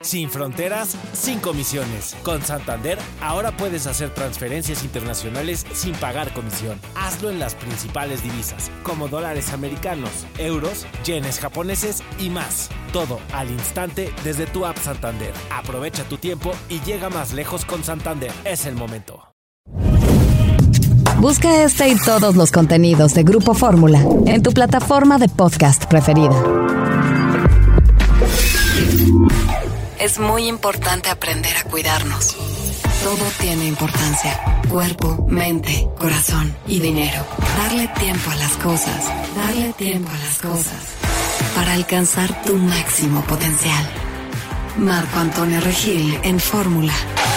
Sin fronteras, sin comisiones. Con Santander, ahora puedes hacer transferencias internacionales sin pagar comisión. Hazlo en las principales divisas, como dólares americanos, euros, yenes japoneses y más. Todo al instante desde tu app Santander. Aprovecha tu tiempo y llega más lejos con Santander. Es el momento. Busca este y todos los contenidos de Grupo Fórmula en tu plataforma de podcast preferida. Es muy importante aprender a cuidarnos. Todo tiene importancia. Cuerpo, mente, corazón y dinero. Darle tiempo a las cosas. Darle tiempo a las cosas. Para alcanzar tu máximo potencial. Marco Antonio Regil en Fórmula.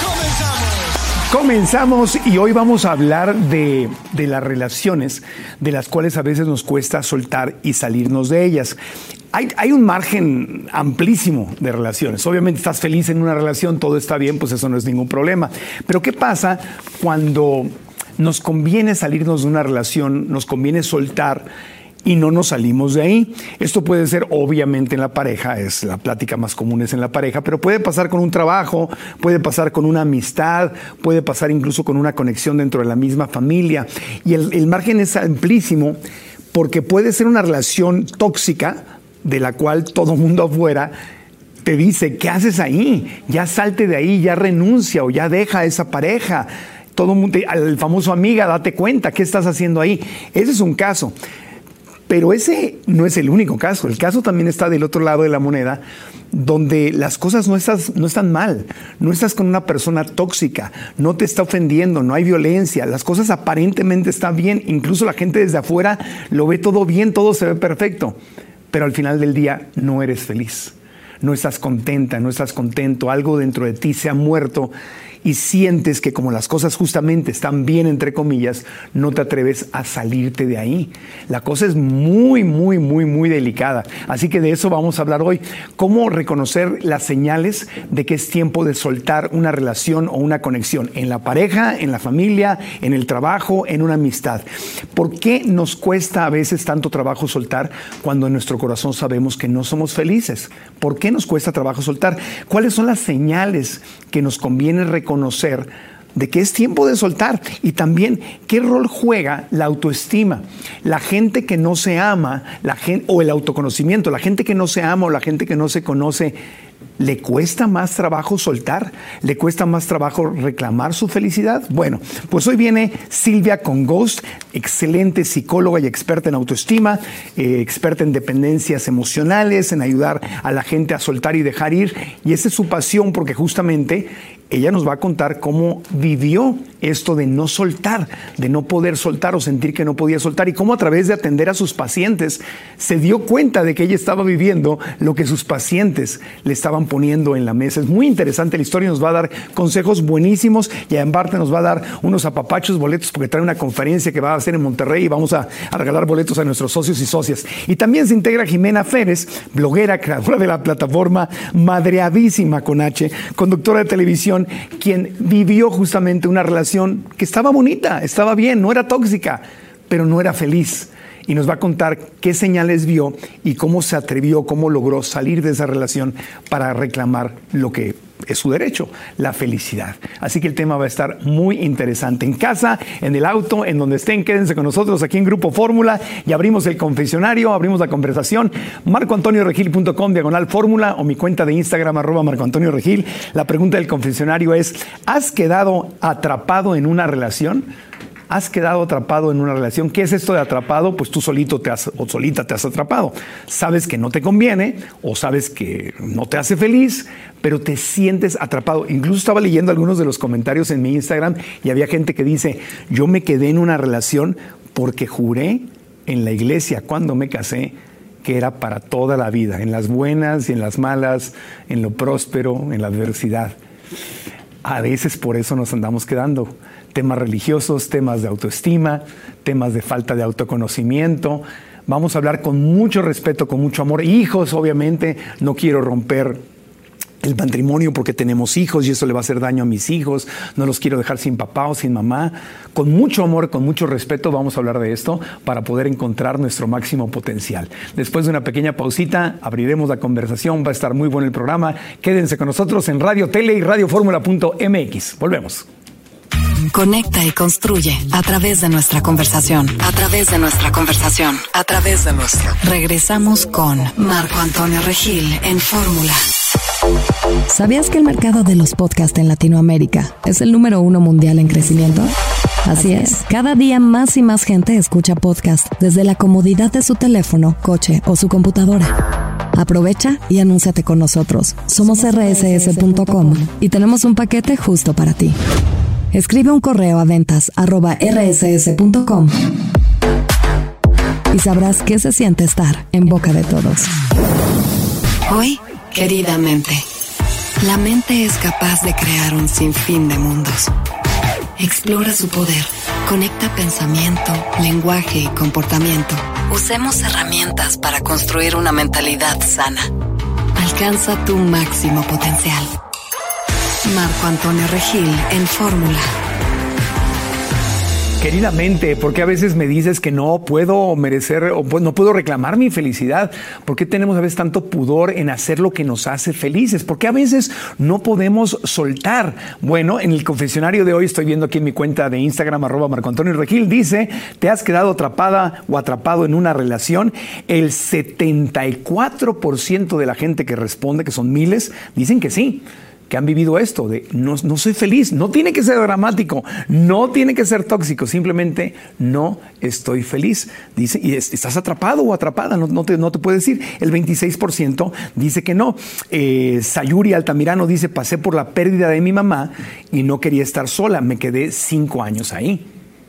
Comenzamos y hoy vamos a hablar de las relaciones de las cuales a veces nos cuesta soltar y salirnos de ellas. Hay un margen amplísimo de relaciones. Obviamente estás feliz en una relación, todo está bien, pues eso no es ningún problema. Pero ¿qué pasa cuando nos conviene salirnos de una relación, nos conviene soltar y no nos salimos de ahí? Esto puede ser obviamente en la pareja, es la plática más común es en la pareja, pero puede pasar con un trabajo, puede pasar con una amistad, puede pasar incluso con una conexión dentro de la misma familia. Y el margen es amplísimo porque puede ser una relación tóxica de la cual todo mundo afuera te dice, ¿qué haces ahí? Ya salte de ahí, ya renuncia o ya deja a esa pareja. Todo mundo, el famoso amiga, date cuenta, ¿qué estás haciendo ahí? Ese es un caso. Pero ese no es el único caso. El caso también está del otro lado de la moneda, donde las cosas no están mal. No estás con una persona tóxica, no te está ofendiendo, no hay violencia. Las cosas aparentemente están bien. Incluso la gente desde afuera lo ve todo bien, todo se ve perfecto. Pero al final del día no eres feliz. No estás contenta, no estás contento. Algo dentro de ti se ha muerto. Y sientes que como las cosas justamente están bien, entre comillas, no te atreves a salirte de ahí. La cosa es muy, muy, muy, muy delicada. Así que de eso vamos a hablar hoy. Cómo reconocer las señales de que es tiempo de soltar una relación o una conexión en la pareja, en la familia, en el trabajo, en una amistad. ¿Por qué nos cuesta a veces tanto trabajo soltar cuando en nuestro corazón sabemos que no somos felices? ¿Por qué nos cuesta trabajo soltar? ¿Cuáles son las señales que nos conviene reconocer de que es tiempo de soltar? Y también, ¿qué rol juega la autoestima? La gente que no se ama, o el autoconocimiento, la gente que no se ama o la gente que no se conoce, ¿le cuesta más trabajo soltar? ¿Le cuesta más trabajo reclamar su felicidad? Bueno, pues hoy viene Silvia Congost, excelente psicóloga y experta en autoestima, experta en dependencias emocionales, en ayudar a la gente a soltar y dejar ir. Y esa es su pasión, porque justamente ella nos va a contar cómo vivió esto de no soltar, de no poder soltar o sentir que no podía soltar, y cómo a través de atender a sus pacientes se dio cuenta de que ella estaba viviendo lo que sus pacientes le estaban poniendo en la mesa. Es muy interesante la historia, nos va a dar consejos buenísimos y en parte nos va a dar unos apapachos, boletos, porque trae una conferencia que va a hacer en Monterrey y vamos a regalar boletos a nuestros socios y socias. Y también se integra Jimena Férez, bloguera, creadora de la plataforma Madreadísima con H, conductora de televisión, quien vivió justamente una relación que estaba bonita, estaba bien, no era tóxica, pero no era feliz. Y nos va a contar qué señales vio y cómo se atrevió, cómo logró salir de esa relación para reclamar lo que es su derecho, la felicidad. Así que el tema va a estar muy interesante. En casa, en el auto, en donde estén, quédense con nosotros aquí en Grupo Fórmula y abrimos el confesionario, abrimos la conversación. marcoantonioregil.com/fórmula o mi cuenta de Instagram @marcoantonioregil. La pregunta del confesionario es: ¿has quedado atrapado en una relación? ¿Has quedado atrapado en una relación? ¿Qué es esto de atrapado? Pues tú solito o solita te has atrapado. Sabes que no te conviene o sabes que no te hace feliz, pero te sientes atrapado. Incluso estaba leyendo algunos de los comentarios en mi Instagram y había gente que dice, yo me quedé en una relación porque juré en la iglesia cuando me casé que era para toda la vida, en las buenas y en las malas, en lo próspero, en la adversidad. A veces por eso nos andamos quedando. Temas religiosos, temas de autoestima, temas de falta de autoconocimiento. Vamos a hablar con mucho respeto, con mucho amor. Hijos, obviamente, no quiero romper el matrimonio porque tenemos hijos y eso le va a hacer daño a mis hijos, no los quiero dejar sin papá o sin mamá. Con mucho amor, con mucho respeto vamos a hablar de esto para poder encontrar nuestro máximo potencial. Después de una pequeña pausita, abriremos la conversación, va a estar muy bueno el programa. Quédense con nosotros en Radio Tele y radioformula.mx. Volvemos. Conecta y construye a través de nuestra conversación. A través de nuestra conversación. A través de nuestra. Regresamos con Marco Antonio Regil en Fórmula. ¿Sabías que el mercado de los podcasts en Latinoamérica es el número 1 mundial en crecimiento? Así es. Cada día más y más gente escucha podcast desde la comodidad de su teléfono, coche o su computadora. Aprovecha y anúnciate con nosotros. Somos rss.com y tenemos un paquete justo para ti. Escribe un correo a ventas@rss.com y sabrás qué se siente estar en boca de todos. Hoy, querida mente, la mente es capaz de crear un sinfín de mundos. Explora su poder, conecta pensamiento, lenguaje y comportamiento. Usemos herramientas para construir una mentalidad sana. Alcanza tu máximo potencial. Marco Antonio Regil en Fórmula. Queridamente, ¿por qué a veces me dices que no puedo merecer o no puedo reclamar mi felicidad? ¿Por qué tenemos a veces tanto pudor en hacer lo que nos hace felices? ¿Por qué a veces no podemos soltar? Bueno, en el confesionario de hoy, estoy viendo aquí en mi cuenta de Instagram, @MarcoAntonioRegil, dice, ¿te has quedado atrapada o atrapado en una relación? El 74% de la gente que responde, que son miles, dicen que sí, que han vivido esto de no soy feliz. No tiene que ser dramático, no tiene que ser tóxico, simplemente no estoy feliz. Dice, y estás atrapado o atrapada, no te puede decir. El 26% dice que no. Sayuri Altamirano dice, pasé por la pérdida de mi mamá y no quería estar sola, me quedé 5 años ahí.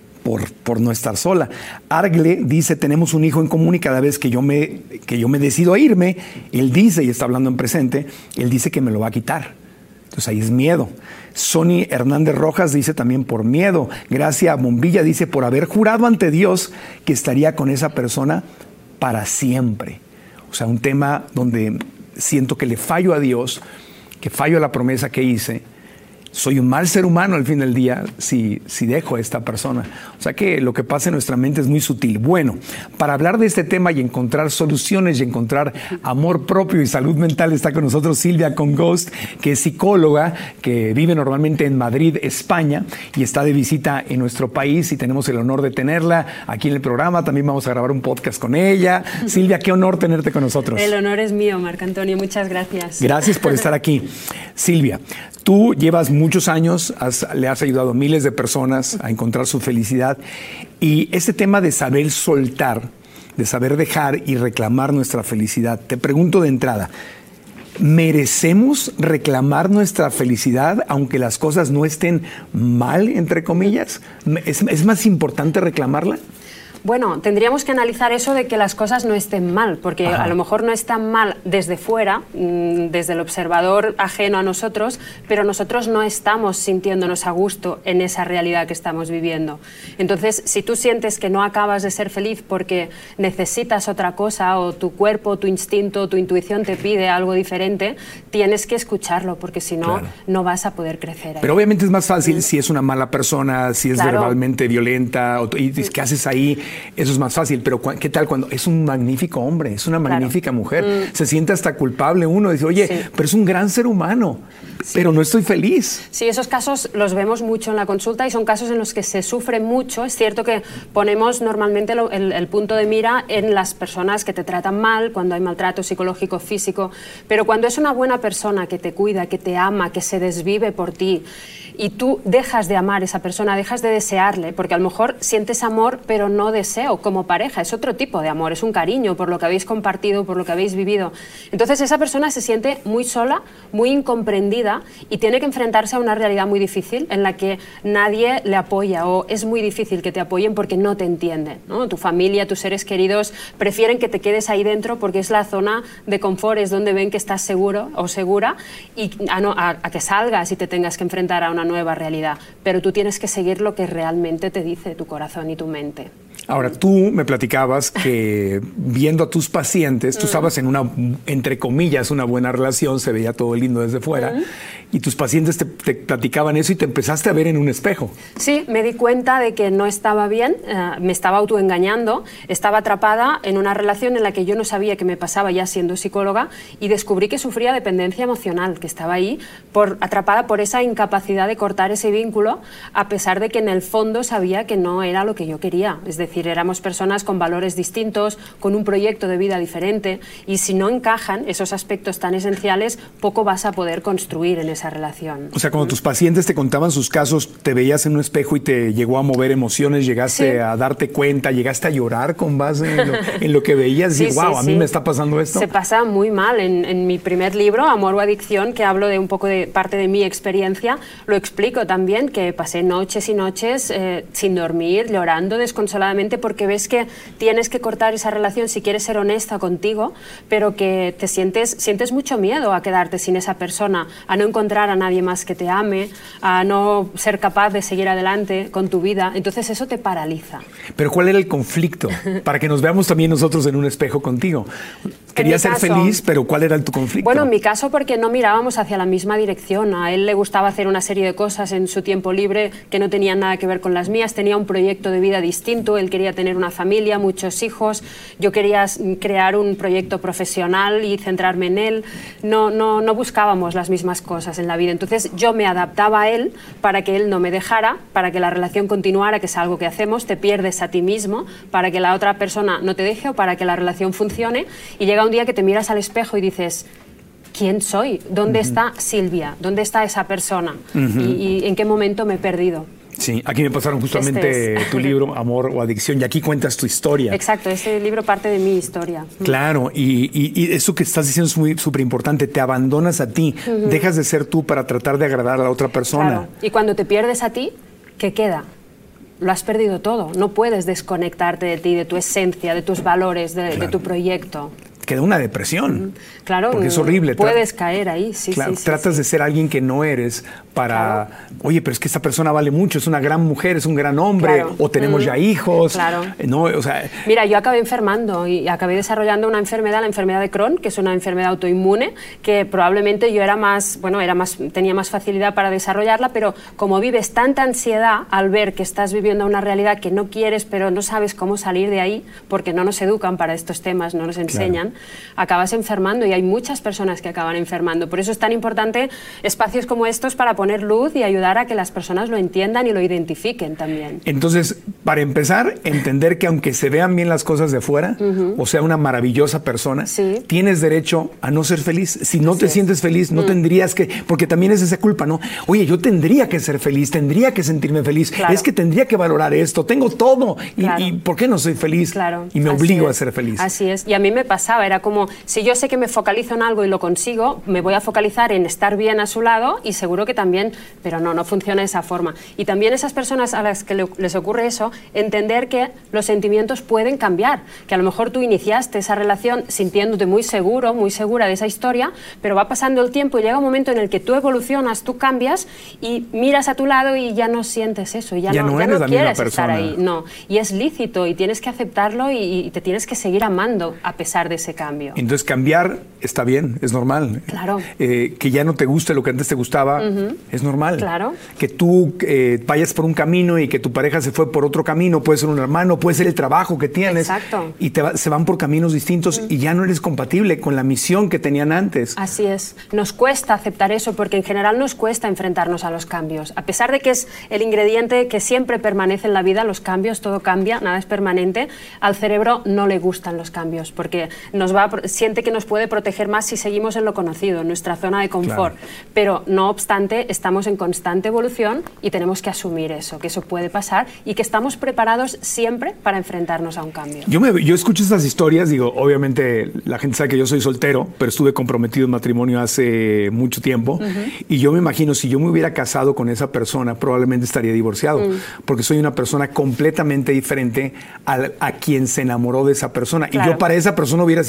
Por no estar sola. Argle dice, tenemos un hijo en común y cada vez que yo me decido a irme, él dice, y está hablando en presente, él dice que me lo va a quitar. Entonces ahí es miedo. Sony Hernández Rojas dice también por miedo. Gracia Bombilla dice por haber jurado ante Dios que estaría con esa persona para siempre. O sea, un tema donde siento que le fallo a Dios, que fallo a la promesa que hice. Soy un mal ser humano al fin del día si dejo a esta persona. O sea que lo que pasa en nuestra mente es muy sutil. Bueno, para hablar de este tema y encontrar soluciones y encontrar amor propio y salud mental, está con nosotros Silvia Congost, que es psicóloga, que vive normalmente en Madrid, España, y está de visita en nuestro país y tenemos el honor de tenerla aquí en el programa. También vamos a grabar un podcast con ella. Silvia, qué honor tenerte con nosotros. El honor es mío, Marco Antonio. Muchas gracias. Gracias por estar aquí. Silvia, tú llevas muchos años, le has ayudado a miles de personas a encontrar su felicidad, y este tema de saber soltar, de saber dejar y reclamar nuestra felicidad, te pregunto de entrada, ¿merecemos reclamar nuestra felicidad aunque las cosas no estén mal, entre comillas? ¿Es más importante reclamarla? Bueno, tendríamos que analizar eso de que las cosas no estén mal, porque a lo mejor no están mal desde fuera, desde el observador ajeno a nosotros, pero nosotros no estamos sintiéndonos a gusto en esa realidad que estamos viviendo. Entonces, si tú sientes que no acabas de ser feliz porque necesitas otra cosa, o tu cuerpo, tu instinto, tu intuición te pide algo diferente, tienes que escucharlo, porque si no, no vas a poder crecer ahí. Pero obviamente es más fácil si es una mala persona, si es verbalmente violenta, y ¿qué haces ahí? Eso es más fácil, pero ¿qué tal cuando es un magnífico hombre, es una magnífica mujer? Se siente hasta culpable uno, dice, oye, pero es un gran ser humano, pero no estoy feliz. Sí, esos casos los vemos mucho en la consulta y son casos en los que se sufre mucho. Es cierto que ponemos normalmente el punto de mira en las personas que te tratan mal, cuando hay maltrato psicológico, físico, pero cuando es una buena persona que te cuida, que te ama, que se desvive por ti, y tú dejas de amar a esa persona, dejas de desearle, porque a lo mejor sientes amor, pero no deseo como pareja, es otro tipo de amor, es un cariño por lo que habéis compartido, por lo que habéis vivido. Entonces esa persona se siente muy sola, muy incomprendida y tiene que enfrentarse a una realidad muy difícil en la que nadie le apoya, o es muy difícil que te apoyen porque no te entienden, ¿no? Tu familia, tus seres queridos prefieren que te quedes ahí dentro porque es la zona de confort, es donde ven que estás seguro o segura, y a que salgas y te tengas que enfrentar a una nueva realidad, pero tú tienes que seguir lo que realmente te dice tu corazón y tu mente. Ahora, tú me platicabas que viendo a tus pacientes, tú estabas en una, entre comillas, una buena relación, se veía todo lindo desde fuera, y tus pacientes te platicaban eso y te empezaste a ver en un espejo. Sí, me di cuenta de que no estaba bien, me estaba autoengañando, estaba atrapada en una relación en la que yo no sabía qué me pasaba ya siendo psicóloga y descubrí que sufría dependencia emocional, que estaba ahí atrapada por esa incapacidad de cortar ese vínculo, a pesar de que en el fondo sabía que no era lo que yo quería. Es decir, éramos personas con valores distintos, con un proyecto de vida diferente, y si no encajan esos aspectos tan esenciales, poco vas a poder construir en esa relación. O sea, cuando tus pacientes te contaban sus casos, te veías en un espejo y te llegó a mover emociones, llegaste a darte cuenta, llegaste a llorar con base en lo que veías, y wow, a mí me está pasando esto. Se pasa muy mal. En mi primer libro, Amor o Adicción, que hablo de un poco de parte de mi experiencia, lo explico también, que pasé noches y noches sin dormir, llorando desconsoladamente, porque ves que tienes que cortar esa relación si quieres ser honesta contigo, pero que te sientes mucho miedo a quedarte sin esa persona, a no encontrar a nadie más que te ame, a no ser capaz de seguir adelante con tu vida. Entonces eso te paraliza. Pero ¿cuál era el conflicto? Para que nos veamos también nosotros en un espejo contigo. Querías ser feliz, pero ¿cuál era tu conflicto? Bueno, en mi caso, porque no mirábamos hacia la misma dirección. A él le gustaba hacer una serie de cosas en su tiempo libre que no tenían nada que ver con las mías. Tenía un proyecto de vida distinto. Él quería tener una familia, muchos hijos. Yo quería crear un proyecto profesional y centrarme en él. No buscábamos las mismas cosas en la vida. Entonces yo me adaptaba a él para que él no me dejara, para que la relación continuara, que es algo que hacemos. Te pierdes a ti mismo para que la otra persona no te deje o para que la relación funcione, y llega un día que te miras al espejo y dices: ¿quién soy? ¿Dónde está Silvia? ¿Dónde está esa persona? ¿Y en qué momento me he perdido? Sí, aquí me pasaron justamente tu libro, Amor o Adicción, y aquí cuentas tu historia. Exacto, este libro parte de mi historia. Claro, y eso que estás diciendo es muy súper importante. Te abandonas a ti, dejas de ser tú para tratar de agradar a la otra persona. Claro. Y cuando te pierdes a ti, ¿qué queda? Lo has perdido todo. No puedes desconectarte de ti, de tu esencia, de tus valores, de tu proyecto. Queda una depresión. Claro, porque es horrible. Puedes caer ahí, sí, claro, sí. Tratas de ser alguien que no eres para... Claro. Oye, pero es que esta persona vale mucho, es una gran mujer, es un gran hombre, o tenemos ya hijos. Claro. No, o sea... Mira, yo acabé enfermando y acabé desarrollando una enfermedad, la enfermedad de Crohn, que es una enfermedad autoinmune, que probablemente yo tenía más facilidad para desarrollarla, pero como vives tanta ansiedad al ver que estás viviendo una realidad que no quieres, pero no sabes cómo salir de ahí, porque no nos educan para estos temas, no nos enseñan, acabas enfermando, y hay muchas personas que acaban enfermando. Por eso es tan importante espacios como estos para poner luz y ayudar a que las personas lo entiendan y lo identifiquen también. Entonces, para empezar, entender que aunque se vean bien las cosas de fuera, o sea, una maravillosa persona, tienes derecho a no ser feliz. Si no te sientes feliz, no tendrías que, porque también es esa culpa, ¿no? Oye, yo tendría que ser feliz, tendría que sentirme feliz, es que tendría que valorar esto, tengo todo, y ¿por qué no soy feliz? Y me obligo a ser feliz. Así es, y a mí me pasaba, era como, si yo sé que me focalizo en algo y lo consigo, me voy a focalizar en estar bien a su lado, y seguro que también, pero no funciona de esa forma. Y también esas personas a las que les ocurre eso, entender que los sentimientos pueden cambiar, que a lo mejor tú iniciaste esa relación sintiéndote muy seguro, muy segura de esa historia, pero va pasando el tiempo y llega un momento en el que tú evolucionas, tú cambias y miras a tu lado y ya no sientes eso, ya no quieres estar ahí. No, y es lícito y tienes que aceptarlo y te tienes que seguir amando a pesar de ese cambio. Entonces cambiar está bien, es normal. Claro. Que ya no te guste lo que antes te gustaba, es normal. Claro. Que tú vayas por un camino y que tu pareja se fue por otro camino, puede ser un hermano, puede ser el trabajo que tienes. Exacto. Y se van por caminos distintos y ya no eres compatible con la misión que tenían antes. Así es. Nos cuesta aceptar eso porque en general nos cuesta enfrentarnos a los cambios. A pesar de que es el ingrediente que siempre permanece en la vida, los cambios, todo cambia, nada es permanente, al cerebro no le gustan los cambios porque siente que nos puede proteger más si seguimos en lo conocido, en nuestra zona de confort. Claro. Pero no obstante, estamos en constante evolución y tenemos que asumir eso, que eso puede pasar y que estamos preparados siempre para enfrentarnos a un cambio. Yo escucho estas historias, digo, obviamente la gente sabe que yo soy soltero, pero estuve comprometido en matrimonio hace mucho tiempo y yo me imagino si yo me hubiera casado con esa persona probablemente estaría divorciado porque soy una persona completamente diferente a quien se enamoró de esa persona. Claro. Y yo para esa persona hubiera sido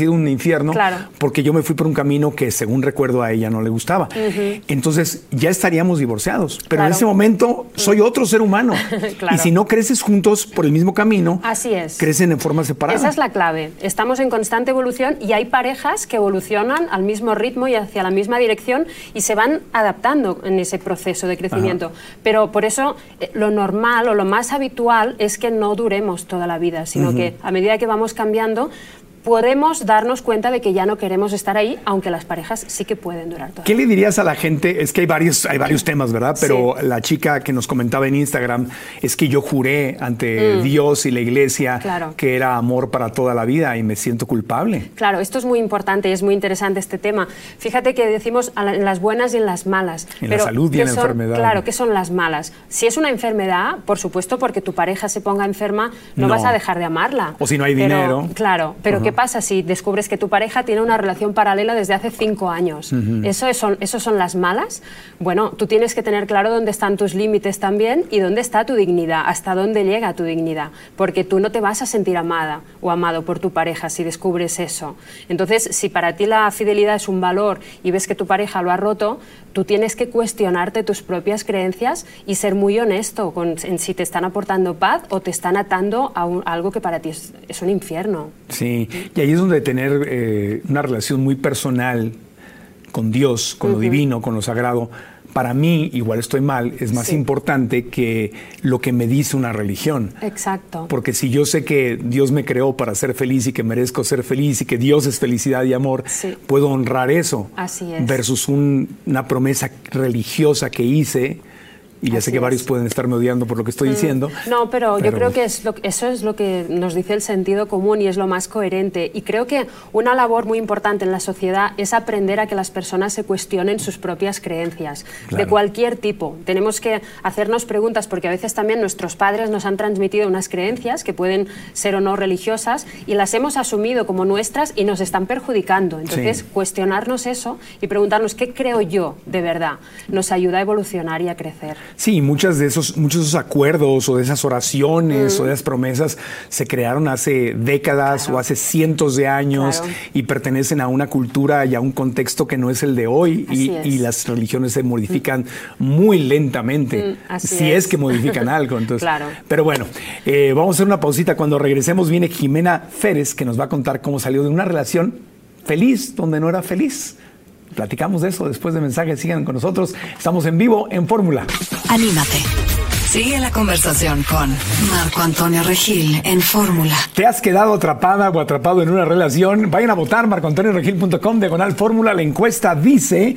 sido un infierno Claro. porque yo me fui por un camino que, según recuerdo, a ella no le gustaba. Entonces, ya estaríamos divorciados. Pero Claro. en ese momento soy otro ser humano. Claro. Y si no creces juntos por el mismo camino, Así es. crecen en forma separada. Esa es la clave. Estamos en constante evolución y hay parejas que evolucionan al mismo ritmo y hacia la misma dirección y se van adaptando en ese proceso de crecimiento. Pero por eso lo normal o lo más habitual es que no duremos toda la vida, sino que a medida que vamos cambiando, podemos darnos cuenta de que ya no queremos estar ahí, aunque las parejas sí que pueden durar toda ¿Qué le dirías a la gente? Es que hay varios temas, ¿verdad? Pero Sí. la chica que nos comentaba en Instagram es que yo juré ante Dios y la iglesia Claro. que era amor para toda la vida y me siento culpable. Claro, esto es muy importante y es muy interesante este tema. Fíjate que decimos en las buenas y en las malas. En la salud y ¿qué en la son? enfermedad. Claro, ¿qué son las malas? Si es una enfermedad, por supuesto, porque tu pareja se ponga enferma, no No. vas a dejar de amarla. O si no hay Pero, dinero. Claro, pero ¿qué pasa si descubres que tu pareja tiene una relación paralela desde hace 5 años? ¿Eso son las malas? Bueno, tú tienes que tener claro dónde están tus límites también y dónde está tu dignidad, hasta dónde llega tu dignidad, porque tú no te vas a sentir amada o amado por tu pareja si descubres eso. Entonces, si para ti la fidelidad es un valor y ves que tu pareja lo ha roto, tú tienes que cuestionarte tus propias creencias y ser muy honesto en si te están aportando paz o te están atando a algo que para ti es un infierno. Sí, y ahí es donde tener una relación muy personal con Dios, con lo divino, con lo sagrado, para mí, igual estoy mal, es más Sí. importante que lo que me dice una religión. Exacto. Porque si yo sé que Dios me creó para ser feliz y que merezco ser feliz y que Dios es felicidad y amor, Sí. puedo honrar eso. Así es. Versus una promesa religiosa que hice. Y ya sé Así que varios es. pueden estarme odiando por lo que estoy diciendo. No, pero yo creo que eso es lo que nos dice el sentido común y es lo más coherente. Y creo que una labor muy importante en la sociedad es aprender a que las personas se cuestionen sus propias creencias, Claro. de cualquier tipo. Tenemos que hacernos preguntas porque a veces también nuestros padres nos han transmitido unas creencias que pueden ser o no religiosas y las hemos asumido como nuestras y nos están perjudicando. Entonces, Sí. cuestionarnos eso y preguntarnos qué creo yo de verdad nos ayuda a evolucionar y a crecer. Sí, muchos de esos acuerdos o de esas oraciones o de esas promesas se crearon hace décadas o hace cientos de años Claro. y pertenecen a una cultura y a un contexto que no es el de hoy Así es. y las religiones se modifican muy lentamente, así si es es. que modifican algo. Entonces, Claro. Pero bueno, vamos a hacer una pausita. Cuando regresemos viene Jimena Férez, que nos va a contar cómo salió de una relación feliz donde no era feliz. Platicamos de eso después de mensajes. Sigan con nosotros. Estamos en vivo en Fórmula. Anímate. Sigue la conversación con Marco Antonio Regil en Fórmula. ¿Te has quedado atrapada o atrapado en una relación? Vayan a votar, marcoantonioregil.com/Fórmula. La encuesta dice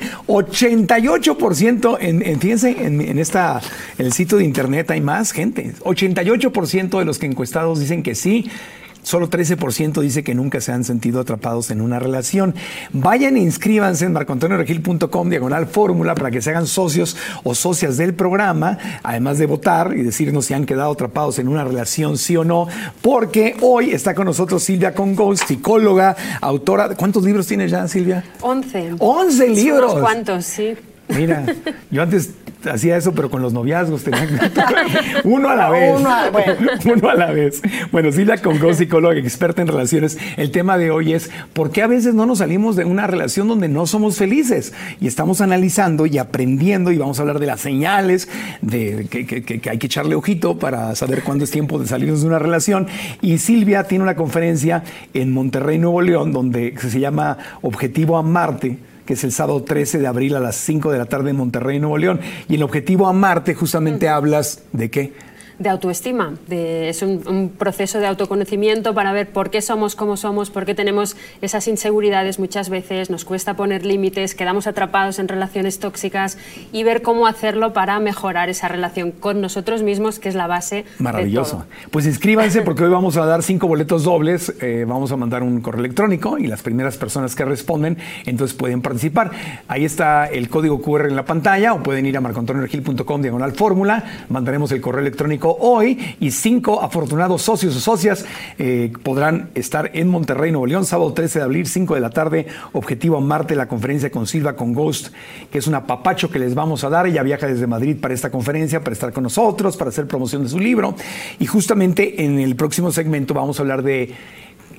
88%, fíjense, en el sitio de internet hay más gente. 88% de los que encuestados dicen que sí. Solo 13% dice que nunca se han sentido atrapados en una relación. Vayan e inscríbanse en marcoantonioregil.com/Fórmula para que se hagan socios o socias del programa, además de votar y decirnos si han quedado atrapados en una relación, sí o no, porque hoy está con nosotros Silvia Con Ghost, psicóloga, autora. ¿Cuántos libros tienes ya, Silvia? 11. 11 libros. Unos cuantos, sí. Mira, yo antes hacía eso, pero con los noviazgos tenía uno a la vez. Uno a la vez. Bueno, Silvia Con Ghost, psicóloga experta en relaciones. El tema de hoy es ¿por qué a veces no nos salimos de una relación donde no somos felices? Y estamos analizando y aprendiendo y vamos a hablar de las señales de que hay que echarle ojito para saber cuándo es tiempo de salirnos de una relación. Y Silvia tiene una conferencia en Monterrey, Nuevo León, donde se llama Objetivo Amarte, que es el sábado 13 de abril a las 5 de la tarde en Monterrey, Nuevo León. Y el Objetivo Amarte justamente hablas de qué. De autoestima, es un proceso de autoconocimiento para ver por qué somos como somos, por qué tenemos esas inseguridades muchas veces, nos cuesta poner límites, quedamos atrapados en relaciones tóxicas y ver cómo hacerlo para mejorar esa relación con nosotros mismos, que es la base Maravilloso. de todo. Pues inscríbanse porque hoy vamos a dar 5 boletos dobles, vamos a mandar un correo electrónico y las primeras personas que responden entonces pueden participar. Ahí está el código QR en la pantalla o pueden ir a marcoantonioregil.com/Fórmula, mandaremos el correo electrónico hoy y 5 afortunados socios o socias podrán estar en Monterrey, Nuevo León, sábado 13 de abril, 5 de la tarde, Objetivo Amarte, la conferencia con Silvia Con Ghost, que es un apapacho que les vamos a dar. Ella viaja desde Madrid para esta conferencia, para estar con nosotros, para hacer promoción de su libro. Y justamente en el próximo segmento vamos a hablar de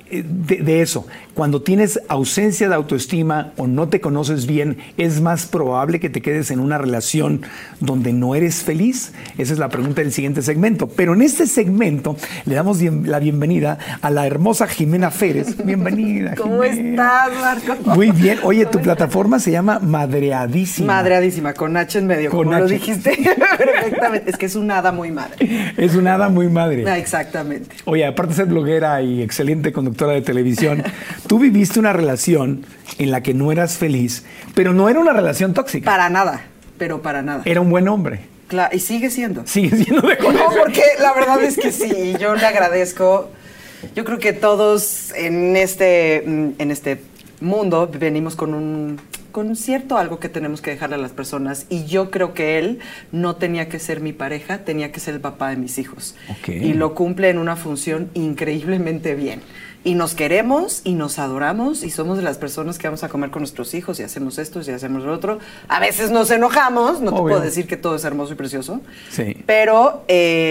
de eso. Cuando tienes ausencia de autoestima o no te conoces bien, ¿es más probable que te quedes en una relación donde no eres feliz? Esa es la pregunta del siguiente segmento. Pero en este segmento le damos la bienvenida a la hermosa Jimena Férez. Bienvenida, ¿Cómo estás, Marco? Muy bien. Oye, tu plataforma se llama Madreadísima. Madreadísima, con H en medio, con como H. lo dijiste perfectamente. Es que es una hada muy madre. Es una hada muy madre. Exactamente. Oye, aparte de ser bloguera y excelente conductora de televisión, tú viviste una relación en la que no eras feliz, pero no era una relación tóxica. Para nada, pero para nada. Era un buen hombre. Claro, y sigue siendo. Sigue siendo de No, porque la verdad es que sí, yo le agradezco. Yo creo que todos en este mundo venimos con cierto algo que tenemos que dejarle a las personas, y yo creo que él no tenía que ser mi pareja, tenía que ser el papá de mis hijos. Okay. Y lo cumple en una función increíblemente bien. Y nos queremos y nos adoramos y somos de las personas que vamos a comer con nuestros hijos y hacemos esto y hacemos lo otro. A veces nos enojamos, no te puedo decir que todo es hermoso y precioso. Sí. Pero,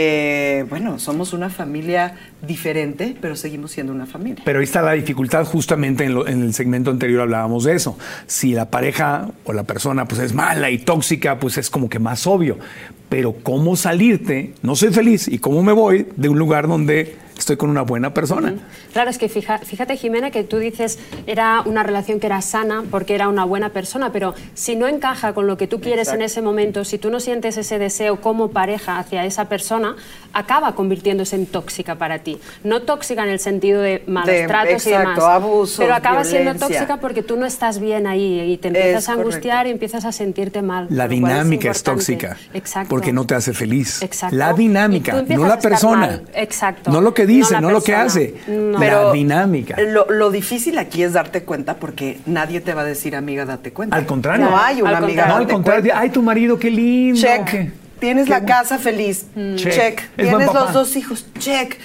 bueno, somos una familia diferente, pero seguimos siendo una familia. Pero ahí está la dificultad, justamente en el segmento anterior hablábamos de eso. Si la pareja o la persona pues es mala y tóxica, pues es como que más obvio. Pero ¿cómo salirte? No soy feliz. ¿Y cómo me voy de un lugar donde estoy con una buena persona? Claro, es que fíjate, Jimena, que tú dices era una relación que era sana porque era una buena persona, pero si no encaja con lo que tú quieres en ese momento, si tú no sientes ese deseo como pareja hacia esa persona, acaba convirtiéndose en tóxica para ti. No tóxica en el sentido de malos tratos y demás, abusos, pero acaba violencia. Siendo tóxica porque tú no estás bien ahí y te empiezas a angustiar y empiezas a sentirte mal. La dinámica es tóxica. Exacto. Porque no te hace feliz. Exacto. La dinámica, no la persona. Exacto. No lo que dice, no lo que hace. No. Pero la dinámica. Lo difícil aquí es darte cuenta, porque nadie te va a decir, amiga, date cuenta. Al contrario. No hay una amiga, No, al contrario. Ay, tu marido, qué lindo. Check. Tienes la casa feliz. Check. Tienes los 2 hijos. Check.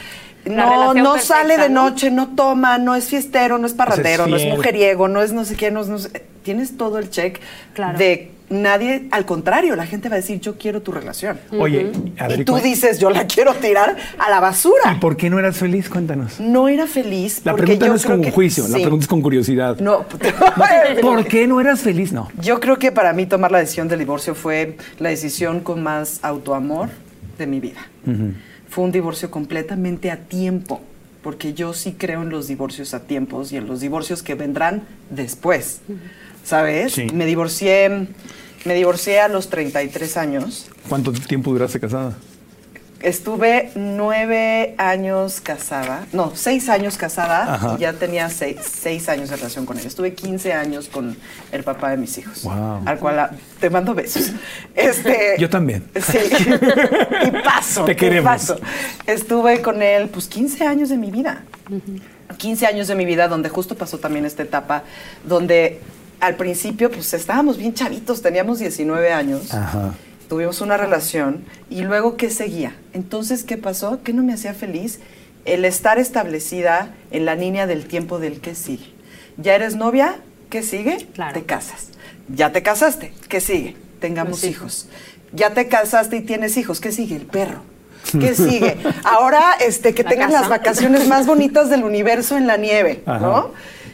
No sale de noche, no toma, no es fiestero, no es parrandero, no es mujeriego, no es no sé qué, no sé. Tienes todo el check de nadie, al contrario, la gente va a decir, yo quiero tu relación. Oye, a ver, y tú dices, yo la quiero tirar a la basura. ¿Y por qué no eras feliz? Cuéntanos. No era feliz La porque pregunta yo no es creo con que, juicio, la pregunta es con curiosidad. No. ¿Por qué no eras feliz? No. Yo creo que para mí tomar la decisión del divorcio fue la decisión con más autoamor de mi vida. Fue un divorcio completamente a tiempo, porque yo sí creo en los divorcios a tiempos y en los divorcios que vendrán después, ¿sabes? Sí. Me divorcié a los 33 años. ¿Cuánto tiempo duraste casada? Estuve 9 años casada, no, 6 años casada. Ajá. Y ya tenía 6 años de relación con él. Estuve 15 años con el papá de mis hijos. Wow. Al cual te mando besos. Yo también. Sí. Y paso. Te queremos. Paso. Estuve con él, pues, 15 años de mi vida. 15 años de mi vida, donde justo pasó también esta etapa, donde al principio, pues, estábamos bien chavitos, teníamos 19 años. Ajá. Tuvimos una relación y luego, ¿qué seguía? Entonces, ¿qué pasó? ¿Qué no me hacía feliz? El estar establecida en la línea del tiempo del qué sigue. ¿Ya eres novia? ¿Qué sigue? Claro. Te casas. ¿Ya te casaste? ¿Qué sigue? Tengamos hijos. ¿Ya te casaste y tienes hijos? ¿Qué sigue? El perro. ¿Qué sigue? Ahora, que tengas las vacaciones más bonitas del universo en la nieve, Ajá. ¿no?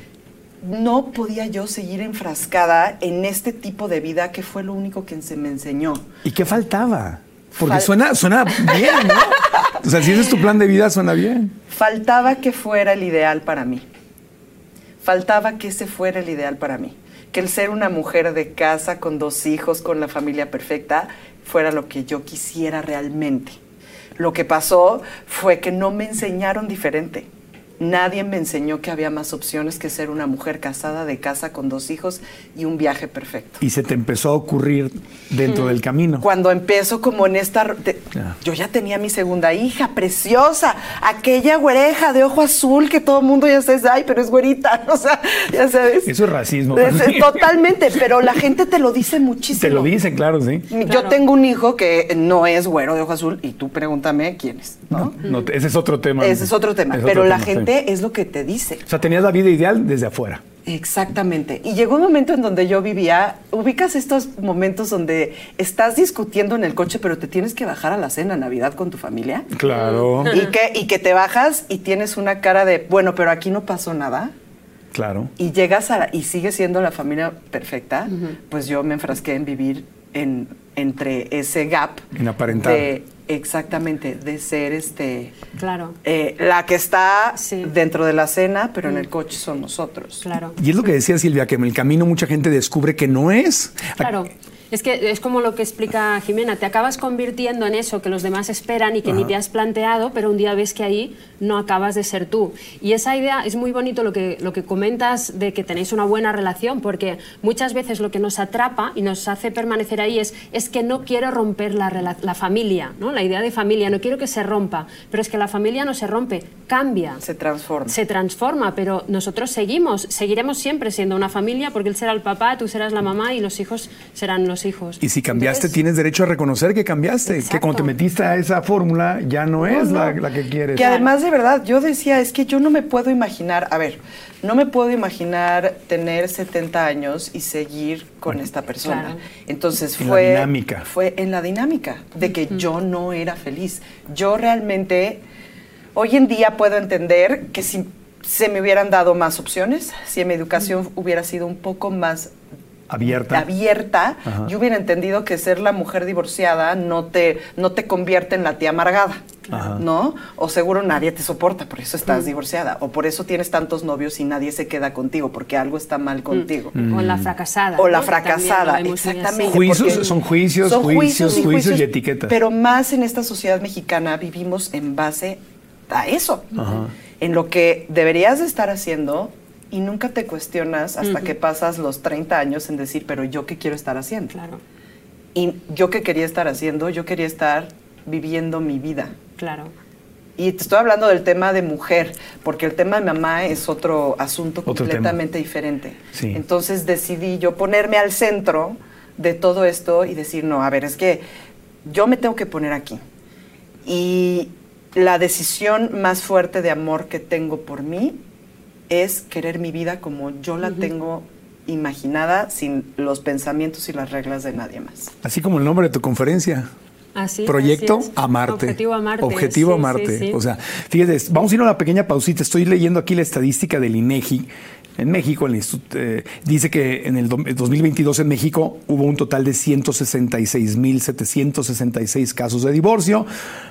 No podía yo seguir enfrascada en este tipo de vida, que fue lo único que se me enseñó. ¿Y qué faltaba? Porque suena bien, ¿no? O sea, si ese es tu plan de vida, suena bien. Faltaba que fuera el ideal para mí. Faltaba que ese fuera el ideal para mí. Que el ser una mujer de casa, con 2 hijos, con la familia perfecta, fuera lo que yo quisiera realmente. Lo que pasó fue que no me enseñaron diferente. Nadie me enseñó que había más opciones que ser una mujer casada, de casa, con 2 hijos y un viaje perfecto. Y se te empezó a ocurrir dentro del camino. Cuando empiezo como en esta... Yo ya tenía mi segunda hija, preciosa, aquella güereja de ojo azul que todo el mundo ya sabe, ay, pero es güerita, o sea, ya sabes. Eso es racismo. Totalmente, pero la gente te lo dice muchísimo. Te lo dicen, claro, sí. Yo tengo un hijo que no es güero de ojo azul y tú pregúntame quién es, ¿no? No, ese es otro tema. Ese es otro tema, pero la gente mente es lo que te dice. O sea, tenías la vida ideal desde afuera. Exactamente. Y llegó un momento en donde yo vivía, ubicas estos momentos donde estás discutiendo en el coche, pero te tienes que bajar a la cena de Navidad con tu familia. Claro. Y que te bajas y tienes una cara de, bueno, pero aquí no pasó nada. Claro. Y llegas y sigue siendo la familia perfecta. Pues yo me enfrasqué en vivir entre ese gap. En aparentar. Exactamente, de ser Claro. la que está dentro de la cena, pero en el coche son nosotros. Claro. Y es lo que decía Silvia, que en el camino mucha gente descubre que no es. Claro. Es que es como lo que explica Jimena, te acabas convirtiendo en eso que los demás esperan y que ni te has planteado, pero un día ves que ahí no acabas de ser tú. Y esa idea es muy bonito lo que comentas de que tenéis una buena relación, porque muchas veces lo que nos atrapa y nos hace permanecer ahí es que no quiero romper la familia, ¿no? La idea de familia, no quiero que se rompa, pero es que la familia no se rompe, cambia. Se transforma. Se transforma, pero nosotros seguiremos siempre siendo una familia, porque él será el papá, tú serás la mamá y los hijos serán los hijos. Y si cambiaste, entonces, tienes derecho a reconocer que cambiaste, exacto, que cuando te metiste a esa fórmula ya no es la que quieres. Que además, de verdad, yo decía, es que yo no me puedo imaginar, no me puedo imaginar tener 70 años y seguir con esta persona. Claro. Entonces fue en la dinámica de que yo no era feliz. Yo realmente, hoy en día puedo entender que si se me hubieran dado más opciones, si mi educación hubiera sido un poco más abierta, yo hubiera entendido que ser la mujer divorciada no te convierte en la tía amargada, ¿no? O seguro nadie te soporta, por eso estás divorciada, o por eso tienes tantos novios y nadie se queda contigo, porque algo está mal contigo. O la fracasada. O la fracasada, exactamente. Son juicios y etiquetas. Pero más en esta sociedad mexicana vivimos en base a eso, en lo que deberías de estar haciendo. Y nunca te cuestionas hasta que pasas los 30 años en decir, pero ¿yo qué quiero estar haciendo? Claro. Y yo qué quería estar haciendo, yo quería estar viviendo mi vida. Claro. Y te estoy hablando del tema de mujer, porque el tema de mamá es otro asunto completamente diferente. Sí. Entonces decidí yo ponerme al centro de todo esto y decir, no, a ver, es que yo me tengo que poner aquí. Y la decisión más fuerte de amor que tengo por mí es querer mi vida como yo la tengo imaginada, sin los pensamientos y las reglas de nadie más. Así como el nombre de tu conferencia. Así, Proyecto así Amarte. Objetivo Amarte. Objetivo Amarte. Sí. O sea, fíjate, vamos a ir a una pequeña pausita. Estoy leyendo aquí la estadística del INEGI. En México, el instituto dice que en el 2022 en México hubo un total de 166,766 casos de divorcio,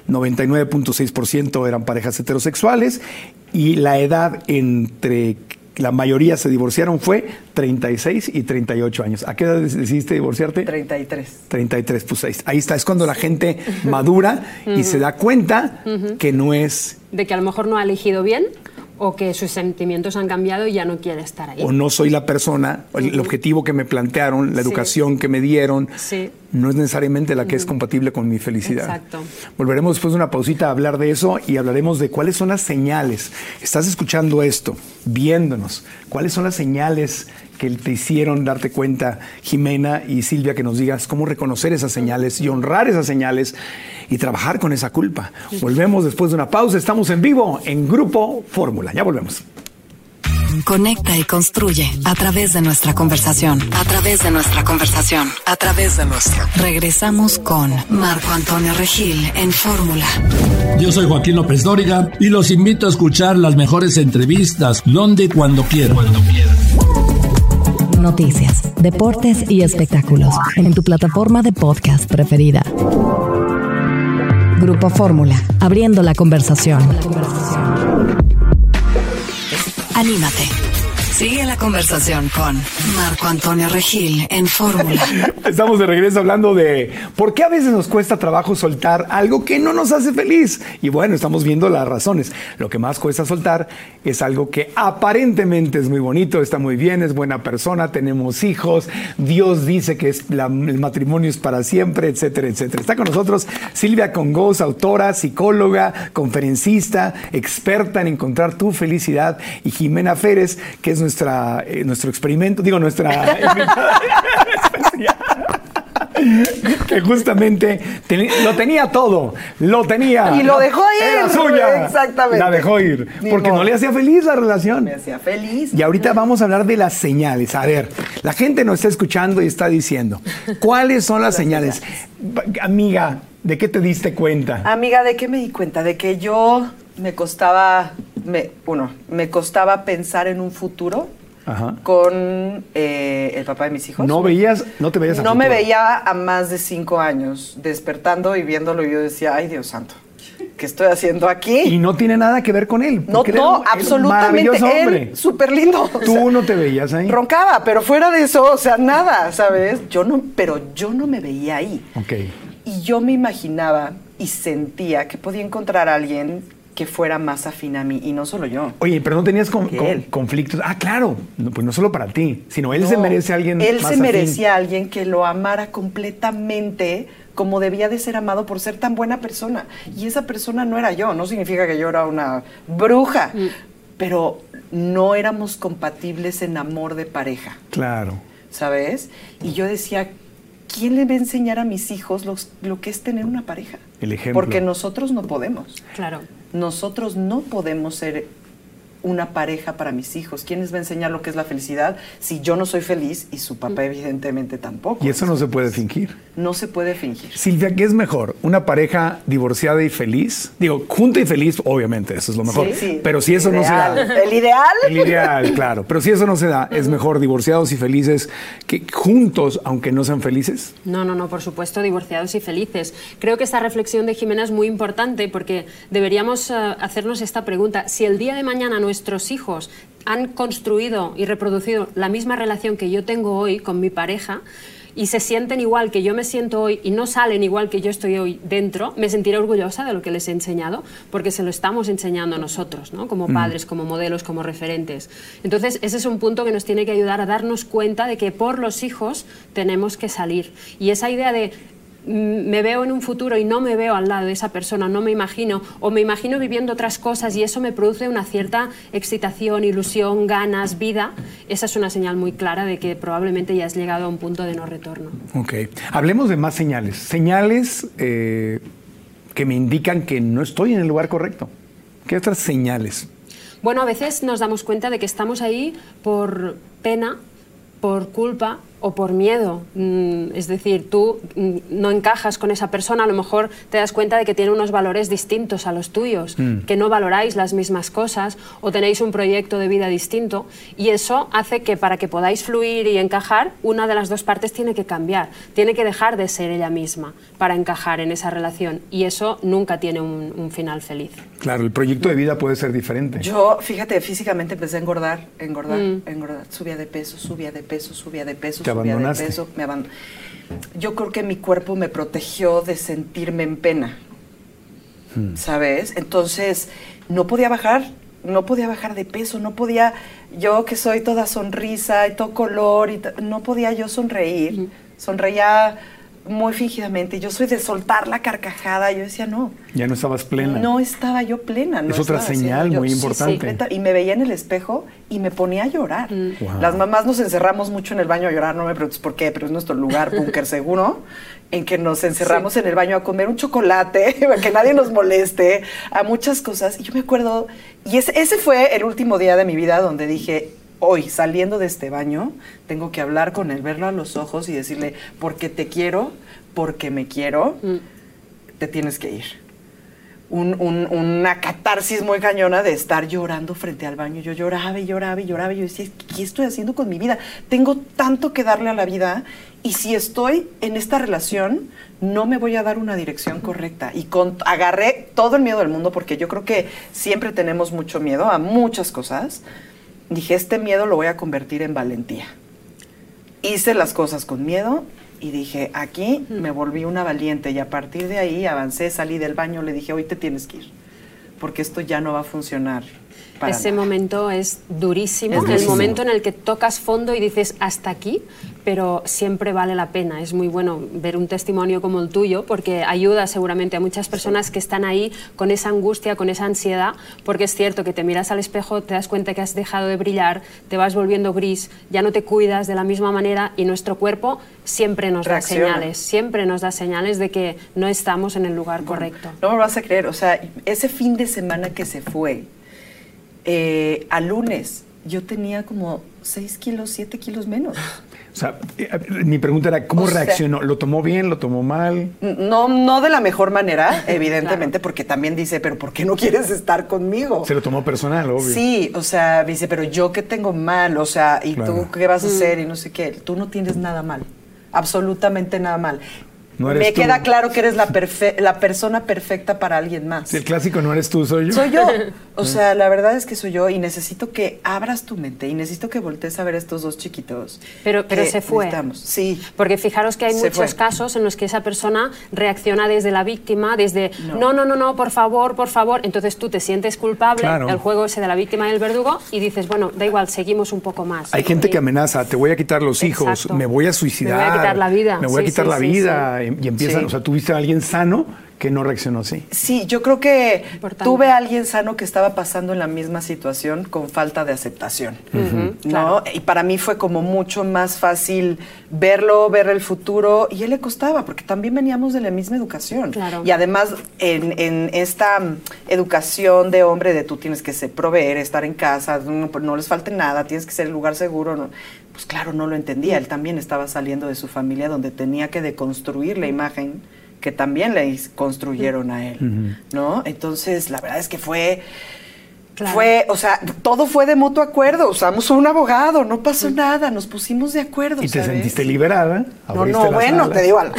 99.6% eran parejas heterosexuales y la edad entre la mayoría se divorciaron fue 36 y 38 años. ¿A qué edad decidiste divorciarte? 33. 33, pues ahí está. Es cuando la gente madura y se da cuenta que no es... De que a lo mejor no ha elegido bien, o que sus sentimientos han cambiado y ya no quiere estar ahí. O no soy la persona, el objetivo que me plantearon, la educación que me dieron, no es necesariamente la que es compatible con mi felicidad. Exacto. Volveremos después de una pausita a hablar de eso y hablaremos de cuáles son las señales. Estás escuchando esto, viéndonos. ¿Cuáles son las señales que te hicieron darte cuenta, Jimena y Silvia, que nos digas cómo reconocer esas señales y honrar esas señales y trabajar con esa culpa? Volvemos después de una pausa. Estamos en vivo en Grupo Fórmula. Ya volvemos. Conecta y construye a través de nuestra conversación. A través de nuestra conversación. A través de nuestra. Regresamos con Marco Antonio Regil en Fórmula. Yo soy Joaquín López Dóriga y los invito a escuchar las mejores entrevistas donde y cuando quieran. Noticias, deportes y espectáculos en tu plataforma de podcast preferida. Grupo Fórmula, abriendo la conversación. Anímate. Sigue la conversación con Marco Antonio Regil en Fórmula. Estamos de regreso hablando de por qué a veces nos cuesta trabajo soltar algo que no nos hace feliz. Y bueno, estamos viendo las razones. Lo que más cuesta soltar es algo que aparentemente es muy bonito, está muy bien, es buena persona, tenemos hijos, Dios dice que el matrimonio es para siempre, etcétera, etcétera. Está con nosotros Silvia Congos, autora, psicóloga, conferencista, experta en encontrar tu felicidad, y Jimena Férez, que es nuestro experimento, nuestra invitada. que justamente lo tenía todo, lo tenía. Y lo dejó ir. Era suya. Exactamente. La dejó ir, porque no le hacía feliz la relación. Me hacía feliz. Y ahorita vamos a hablar de las señales. A ver, la gente nos está escuchando y está diciendo, ¿cuáles son las señales? Amiga, ¿de qué te diste cuenta? Amiga, ¿de qué me di cuenta? De que yo me costaba pensar en un futuro. Ajá. Con el papá de mis hijos. ¿No te veías a No me veía a más de 5 años despertando y viéndolo, y yo decía, ay, Dios santo, ¿qué estoy haciendo aquí? Y no tiene nada que ver con él. No, absolutamente. Él, súper lindo. Tú no te veías ahí. Roncaba, pero fuera de eso, o sea, nada, ¿sabes? Pero yo no me veía ahí. Ok. Y yo me imaginaba y sentía que podía encontrar a alguien que fuera más afín a mí, y no solo yo. Oye, pero no tenías conflictos. Ah, claro, pues no solo para ti, sino él se merece a alguien él más se merecía afín. a alguien que lo amara completamente como debía de ser amado por ser tan buena persona. Y esa persona no era yo, no significa que yo era una bruja, pero no éramos compatibles en amor de pareja. Claro. ¿Sabes? Y yo decía, ¿quién le va a enseñar a mis hijos lo que es tener una pareja? El ejemplo. Porque nosotros no podemos. Claro. Nosotros no podemos ser una pareja para mis hijos. ¿Quién les va a enseñar lo que es la felicidad si yo no soy feliz y su papá evidentemente tampoco? Y eso no se puede fingir. No se puede fingir. Silvia, ¿qué es mejor? ¿Una pareja divorciada y feliz? Digo, junta y feliz, obviamente, eso es lo mejor. Sí. Pero si eso no se da... ¿El ideal? El ideal, claro. Pero si eso no se da, ¿es mejor divorciados y felices que juntos, aunque no sean felices? No, por supuesto, divorciados y felices. Creo que esta reflexión de Jimena es muy importante porque deberíamos hacernos esta pregunta. Si el día de mañana nuestros hijos han construido y reproducido la misma relación que yo tengo hoy con mi pareja y se sienten igual que yo me siento hoy y no salen igual que yo estoy hoy dentro, me sentiré orgullosa de lo que les he enseñado porque se lo estamos enseñando a nosotros, ¿no? Como padres, como modelos, como referentes. Entonces, ese es un punto que nos tiene que ayudar a darnos cuenta de que por los hijos tenemos que salir. Y esa idea de me veo en un futuro y no me veo al lado de esa persona, no me imagino, o me imagino viviendo otras cosas y eso me produce una cierta excitación, ilusión, ganas, vida, esa es una señal muy clara de que probablemente ya has llegado a un punto de no retorno. Ok. Hablemos de más señales. Señales que me indican que no estoy en el lugar correcto. ¿Qué otras señales? Bueno, a veces nos damos cuenta de que estamos ahí por pena, por culpa o por miedo. Es decir, tú no encajas con esa persona, a lo mejor te das cuenta de que tiene unos valores distintos a los tuyos, que no valoráis las mismas cosas o tenéis un proyecto de vida distinto y eso hace que para que podáis fluir y encajar, una de las dos partes tiene que cambiar, tiene que dejar de ser ella misma para encajar en esa relación y eso nunca tiene un final feliz. Claro, el proyecto de vida puede ser diferente. Yo, fíjate, físicamente empecé a engordar, subía de peso. ¿Te abandonaste? De peso, yo creo que mi cuerpo me protegió de sentirme en pena, ¿sabes? Entonces, no podía bajar de peso, no podía, yo que soy toda sonrisa y todo color, no podía yo sonreír, sonreía muy fingidamente, yo soy de soltar la carcajada, yo decía no. Ya no estabas plena. No estaba yo plena. No es otra señal muy importante. Sí, y me veía en el espejo y me ponía a llorar. Wow. Las mamás nos encerramos mucho en el baño a llorar, no me preguntes por qué, pero es nuestro lugar, búnker seguro, en que nos encerramos en el baño a comer un chocolate, para que nadie nos moleste, a muchas cosas. Y yo me acuerdo, y ese fue el último día de mi vida donde dije, hoy, saliendo de este baño, tengo que hablar con él, verlo a los ojos y decirle, porque te quiero, porque me quiero, te tienes que ir. Una catarsis muy cañona de estar llorando frente al baño. Yo lloraba y lloraba y lloraba. Y yo decía, ¿qué estoy haciendo con mi vida? Tengo tanto que darle a la vida y si estoy en esta relación, no me voy a dar una dirección correcta. Y agarré todo el miedo del mundo porque yo creo que siempre tenemos mucho miedo a muchas cosas. Dije, este miedo lo voy a convertir en valentía. Hice las cosas con miedo y dije, aquí me volví una valiente y a partir de ahí avancé, salí del baño, le dije, hoy te tienes que ir, porque esto ya no va a funcionar. Ese momento es durísimo, el momento en el que tocas fondo y dices, hasta aquí, pero siempre vale la pena. Es muy bueno ver un testimonio como el tuyo porque ayuda seguramente a muchas personas que están ahí con esa angustia, con esa ansiedad, porque es cierto que te miras al espejo, te das cuenta que has dejado de brillar, te vas volviendo gris, ya no te cuidas de la misma manera y nuestro cuerpo siempre nos da señales de que no estamos en el lugar correcto. No me vas a creer, o sea, ese fin de semana que se fue, al lunes, yo tenía como 6 kilos, 7 kilos menos. O sea, mi pregunta era, ¿cómo reaccionó? ¿Lo tomó bien? ¿Lo tomó mal? No de la mejor manera, evidentemente, claro. Porque también dice, pero ¿por qué no quieres estar conmigo? Se lo tomó personal, obvio. Sí, o sea, dice, pero ¿yo qué tengo mal? O sea, ¿y claro. tú qué vas a hacer? Y no sé qué. Tú no tienes nada mal, absolutamente nada mal. No eres Me tú. queda claro que eres la persona perfecta para alguien más. Sí, el clásico no eres tú, soy yo. Soy yo. O sea, la verdad es que soy yo y necesito que abras tu mente y necesito que voltees a ver a estos dos chiquitos. Pero se fue. Sí. Porque fijaros que hay muchos casos en los que esa persona reacciona desde la víctima, desde no, por favor. Entonces tú te sientes culpable, claro. El juego ese de la víctima y el verdugo, y dices, bueno, da igual, seguimos un poco más. Hay gente que amenaza, te voy a quitar los hijos, exacto. Me voy a suicidar. Me voy a quitar la vida. Me voy a quitar la vida. Sí. Y empiezan, o sea, tuviste a alguien sano que no reaccionó así. Sí, yo creo que tuve a alguien sano que estaba pasando en la misma situación con falta de aceptación, ¿no? Claro. Y para mí fue como mucho más fácil ver el futuro, y él le costaba, porque también veníamos de la misma educación. Claro. Y además, en esta educación de hombre, de tú tienes que proveer, estar en casa, no les falte nada, tienes que ser el lugar seguro, ¿no? Pues claro, no lo entendía. Él también estaba saliendo de su familia donde tenía que deconstruir la imagen que también le construyeron a él, ¿no? Entonces, la verdad es que fue, o sea, todo fue de mutuo acuerdo. Usamos a un abogado, no pasó nada, nos pusimos de acuerdo, ¿y te sentiste liberada? No, bueno, te digo,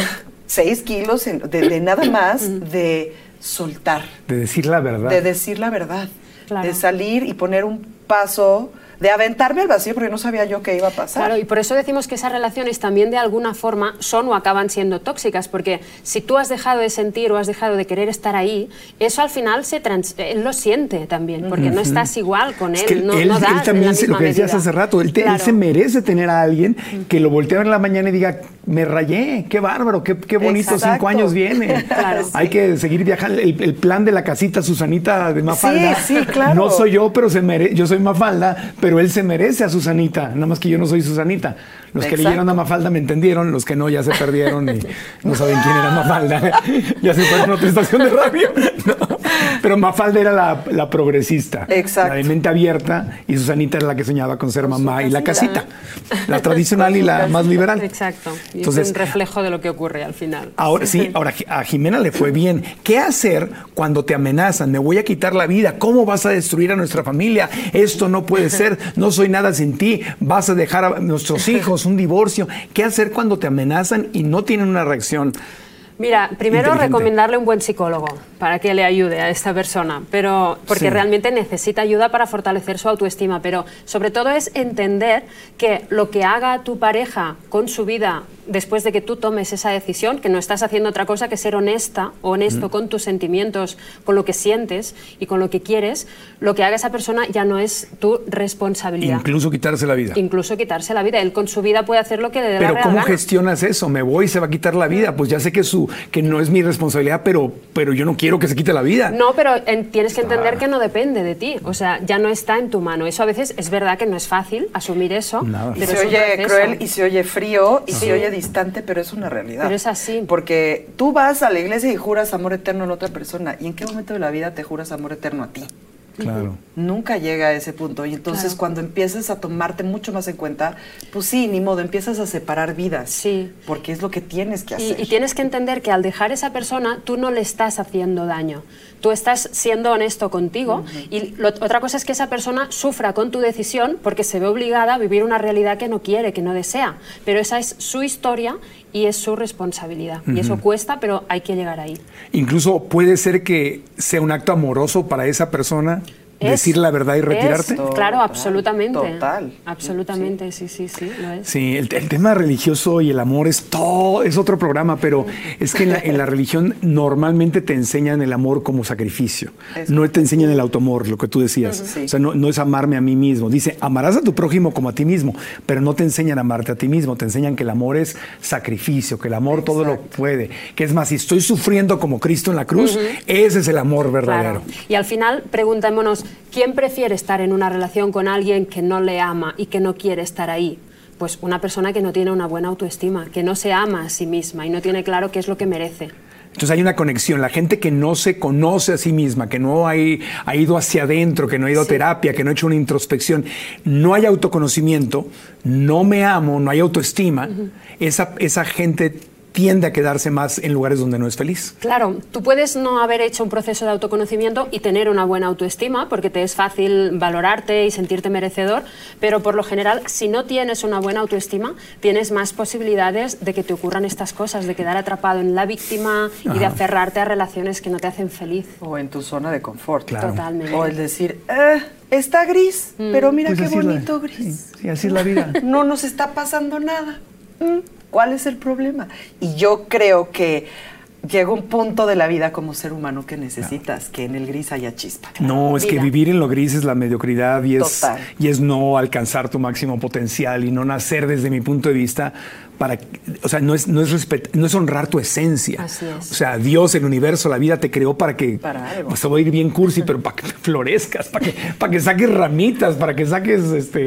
6 kilos de nada más de soltar. De decir la verdad. De decir la verdad. Claro. De salir y poner un paso, de aventarme al vacío porque no sabía yo qué iba a pasar. Claro, y por eso decimos que esas relaciones también de alguna forma son o acaban siendo tóxicas, porque si tú has dejado de sentir o has dejado de querer estar ahí, eso al final él lo siente también, porque no estás igual con él, es que él también, lo que decías hace rato, él se merece tener a alguien que lo voltee a ver en la mañana y diga, me rayé, qué bárbaro, qué bonito, 5 años viene. Claro. Hay que seguir viajando. El plan de la casita Susanita de Mafalda. Sí, claro. No soy yo, pero yo soy Mafalda, pero él se merece a Susanita, nada más que yo no soy Susanita. Los que leyeron a Mafalda me entendieron, los que no ya se perdieron y no saben quién era Mafalda. Ya se fueron a otra estación de radio. No. Pero Mafalda era la progresista, exacto. La de mente abierta, y Susanita era la que soñaba con ser mamá y la casita, la tradicional y la más liberal. Exacto. Y entonces, es un reflejo de lo que ocurre al final. Ahora a Jimena le fue bien. ¿Qué hacer cuando te amenazan? Me voy a quitar la vida. ¿Cómo vas a destruir a nuestra familia? Esto no puede ser. No soy nada sin ti. Vas a dejar a nuestros hijos, un divorcio. ¿Qué hacer cuando te amenazan y no tienen una reacción? Mira, primero recomendarle un buen psicólogo para que le ayude a esta persona, porque realmente necesita ayuda para fortalecer su autoestima, pero sobre todo es entender que lo que haga tu pareja con su vida después de que tú tomes esa decisión, que no estás haciendo otra cosa que ser honesto con tus sentimientos, con lo que sientes y con lo que quieres, lo que haga esa persona ya no es tu responsabilidad. Incluso quitarse la vida. Él con su vida puede hacer lo que le dé la Pero ¿cómo gana. gestionas eso? Me voy y se va a quitar la vida. Pues ya sé que no es mi responsabilidad, pero yo no quiero que se quite la vida. No, pero tienes que entender que no depende de ti. O sea, ya no está en tu mano. Eso a veces es verdad que no es fácil asumir eso. Pero se oye cruel y se oye frío y se oye distante, pero es una realidad. Pero es así. Porque tú vas a la iglesia y juras amor eterno en otra persona. ¿Y en qué momento de la vida te juras amor eterno a ti? Claro. Nunca llega a ese punto. Y entonces cuando empiezas a tomarte mucho más en cuenta, pues sí, ni modo, empiezas a separar vidas. Sí. Porque es lo que tienes que hacer. Y tienes que entender que al dejar a esa persona, tú no le estás haciendo daño. Tú estás siendo honesto contigo. Y otra cosa es que esa persona sufra con tu decisión porque se ve obligada a vivir una realidad que no quiere, que no desea. Pero esa es su historia y es su responsabilidad. Y eso cuesta, pero hay que llegar ahí. Incluso puede ser que sea un acto amoroso para esa persona decir la verdad y retirarte. Claro, absolutamente. Absolutamente. Sí, lo es. Sí, el tema religioso y el amor es otro programa, pero es que en la religión normalmente te enseñan el amor como sacrificio. No te enseñan el autoamor, lo que tú decías. O sea, no es amarme a mí mismo. Dice, amarás a tu prójimo como a ti mismo, pero no te enseñan a amarte a ti mismo. Te enseñan que el amor es sacrificio, que el amor todo lo puede. Que es más, si estoy sufriendo como Cristo en la cruz, ese es el amor verdadero. Claro. Y al final, preguntémonos, ¿quién prefiere estar en una relación con alguien que no le ama y que no quiere estar ahí? Pues una persona que no tiene una buena autoestima, que no se ama a sí misma y no tiene claro qué es lo que merece. Entonces hay una conexión. La gente que no se conoce a sí misma, que no ha ido hacia adentro, que no ha ido a terapia, que no ha hecho una introspección, no hay autoconocimiento, no me amo, no hay autoestima, esa gente tiende a quedarse más en lugares donde no es feliz. Claro, tú puedes no haber hecho un proceso de autoconocimiento y tener una buena autoestima, porque te es fácil valorarte y sentirte merecedor, pero por lo general, si no tienes una buena autoestima, tienes más posibilidades de que te ocurran estas cosas, de quedar atrapado en la víctima y de aferrarte a relaciones que no te hacen feliz. O en tu zona de confort. Claro. Totalmente. O el decir, está gris, pero mira Pues qué así bonito gris. Sí, así es la vida. No nos está pasando nada. ¿Cuál es el problema? Y yo creo que llega un punto de la vida como ser humano que necesitas que en el gris haya chispa. No, es que vivir en lo gris es la mediocridad y es no alcanzar tu máximo potencial y no nacer desde mi punto de vista no es honrar tu esencia. Así es. O sea, Dios, el universo, la vida te creó para que, algo. Pues te voy a ir bien cursi, pero para que florezcas, para que saques ramitas, para que saques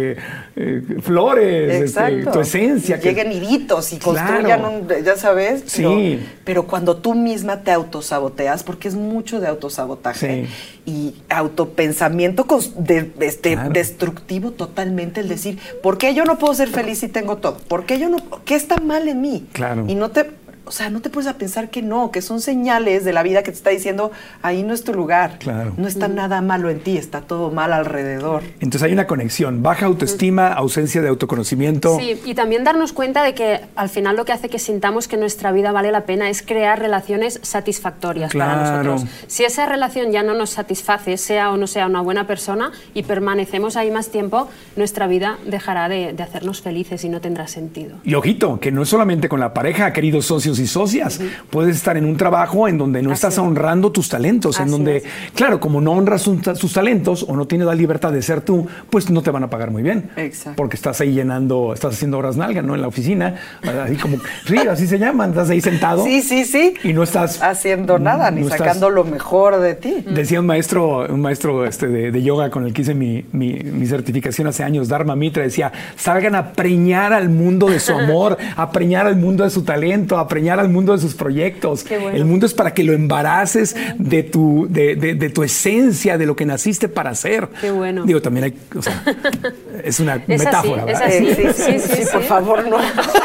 flores, tu esencia. Y lleguen niditos y construyan ya sabes. Sí. Pero cuando tú misma te autosaboteas, porque es mucho de autosabotaje y autopensamiento destructivo totalmente, el decir, ¿por qué yo no puedo ser feliz si tengo todo? ¿Por qué yo no? ¿Qué está mal en mí? Claro. Y no te pones a pensar que son señales de la vida que te está diciendo, ahí no es tu lugar. Claro. No está nada malo en ti, está todo mal alrededor. Entonces hay una conexión, baja autoestima, ausencia de autoconocimiento. Sí, y también darnos cuenta de que al final lo que hace que sintamos que nuestra vida vale la pena es crear relaciones satisfactorias para nosotros. Si esa relación ya no nos satisface, sea o no sea una buena persona, y permanecemos ahí más tiempo, nuestra vida dejará de hacernos felices y no tendrá sentido. Y ojito, que no es solamente con la pareja, queridos socios y socias. Puedes estar en un trabajo en donde no estás honrando tus talentos, en donde, claro, como no honras tus talentos o no tienes la libertad de ser tú, pues no te van a pagar muy bien. Exacto. Porque estás ahí estás haciendo horas nalga, ¿no? En la oficina, así como, así se llaman, estás ahí sentado. Sí. Y no estás haciendo nada, ni sacando lo mejor de ti. Decía un maestro de yoga con el que hice mi certificación hace años, Dharma Mitra, decía, salgan a preñar al mundo de su amor, a preñar al mundo de su talento, a preñar al mundo de sus proyectos. Qué bueno. El mundo es para que lo embaraces de tu esencia, de lo que naciste para hacer. Qué bueno. Digo, también hay, es una metáfora, ¿verdad? Sí, por favor, no.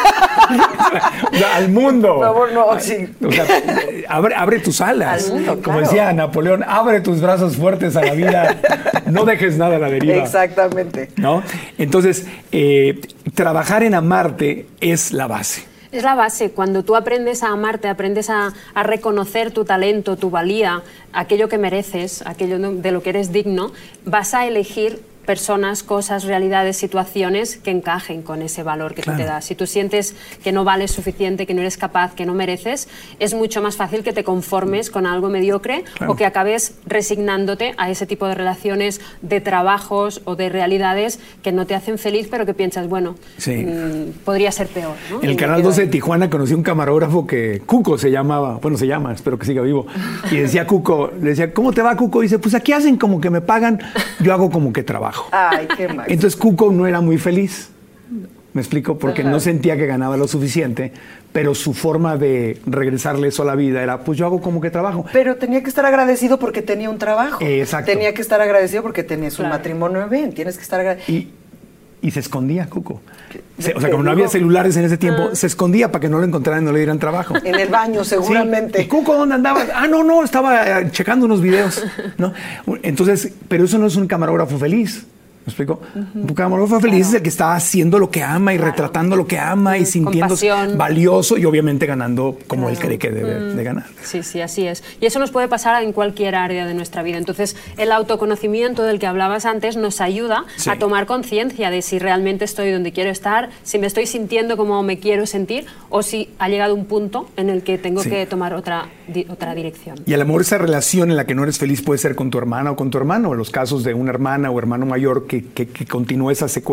Al mundo. Por favor, no. Sí. O sea, abre tus alas. Al mundo, como claro. decía Napoleón, abre tus brazos fuertes a la vida. No dejes nada a la deriva. Exactamente. ¿No? Entonces, trabajar en amarte es la base. Es la base. Cuando tú aprendes a amarte, aprendes a reconocer tu talento, tu valía, aquello que mereces, aquello de lo que eres digno, vas a elegir personas, cosas, realidades, situaciones que encajen con ese valor que tú te das. Si tú sientes que no vales suficiente, que no eres capaz, que no mereces, es mucho más fácil que te conformes con algo mediocre o que acabes resignándote a ese tipo de relaciones, de trabajos o de realidades que no te hacen feliz, pero que piensas, bueno, podría ser peor, ¿no? En el Canal 12 de Tijuana conocí un camarógrafo que Cuco se llamaba, se llama, espero que siga vivo, y decía Cuco, le decía, ¿cómo te va, Cuco? Y dice, pues aquí hacen como que me pagan, yo hago como que trabajo. Ay, qué mal. Entonces Cuco no era muy feliz. ¿Me explico? Porque no sentía que ganaba lo suficiente, pero su forma de regresarle eso a la vida era, pues yo hago como que trabajo. Pero tenía que estar agradecido porque tenía un trabajo. Exacto. Tenía que estar agradecido porque tenías un matrimonio bien. Tienes que estar agradecido. Y se escondía, Cuco. O sea, como no había celulares en ese tiempo, se escondía para que no lo encontraran y no le dieran trabajo. En el baño, seguramente. Sí. ¿Y Cuco dónde andaba? No, estaba checando unos videos, ¿no? Entonces, pero eso no es un camarógrafo feliz. ¿Me explico? Porque amor feliz es el que está haciendo lo que ama y retratando lo que ama y sintiéndose valioso y obviamente ganando como él cree que debe de ganar. Sí, sí, así es. Y eso nos puede pasar en cualquier área de nuestra vida. Entonces, el autoconocimiento del que hablabas antes nos ayuda a tomar conciencia de si realmente estoy donde quiero estar, si me estoy sintiendo como me quiero sentir o si ha llegado un punto en el que tengo que tomar otra dirección. Y a lo mejor esa relación en la que no eres feliz puede ser con tu hermana o con tu hermano. En los casos de una hermana o hermano mayor que continúa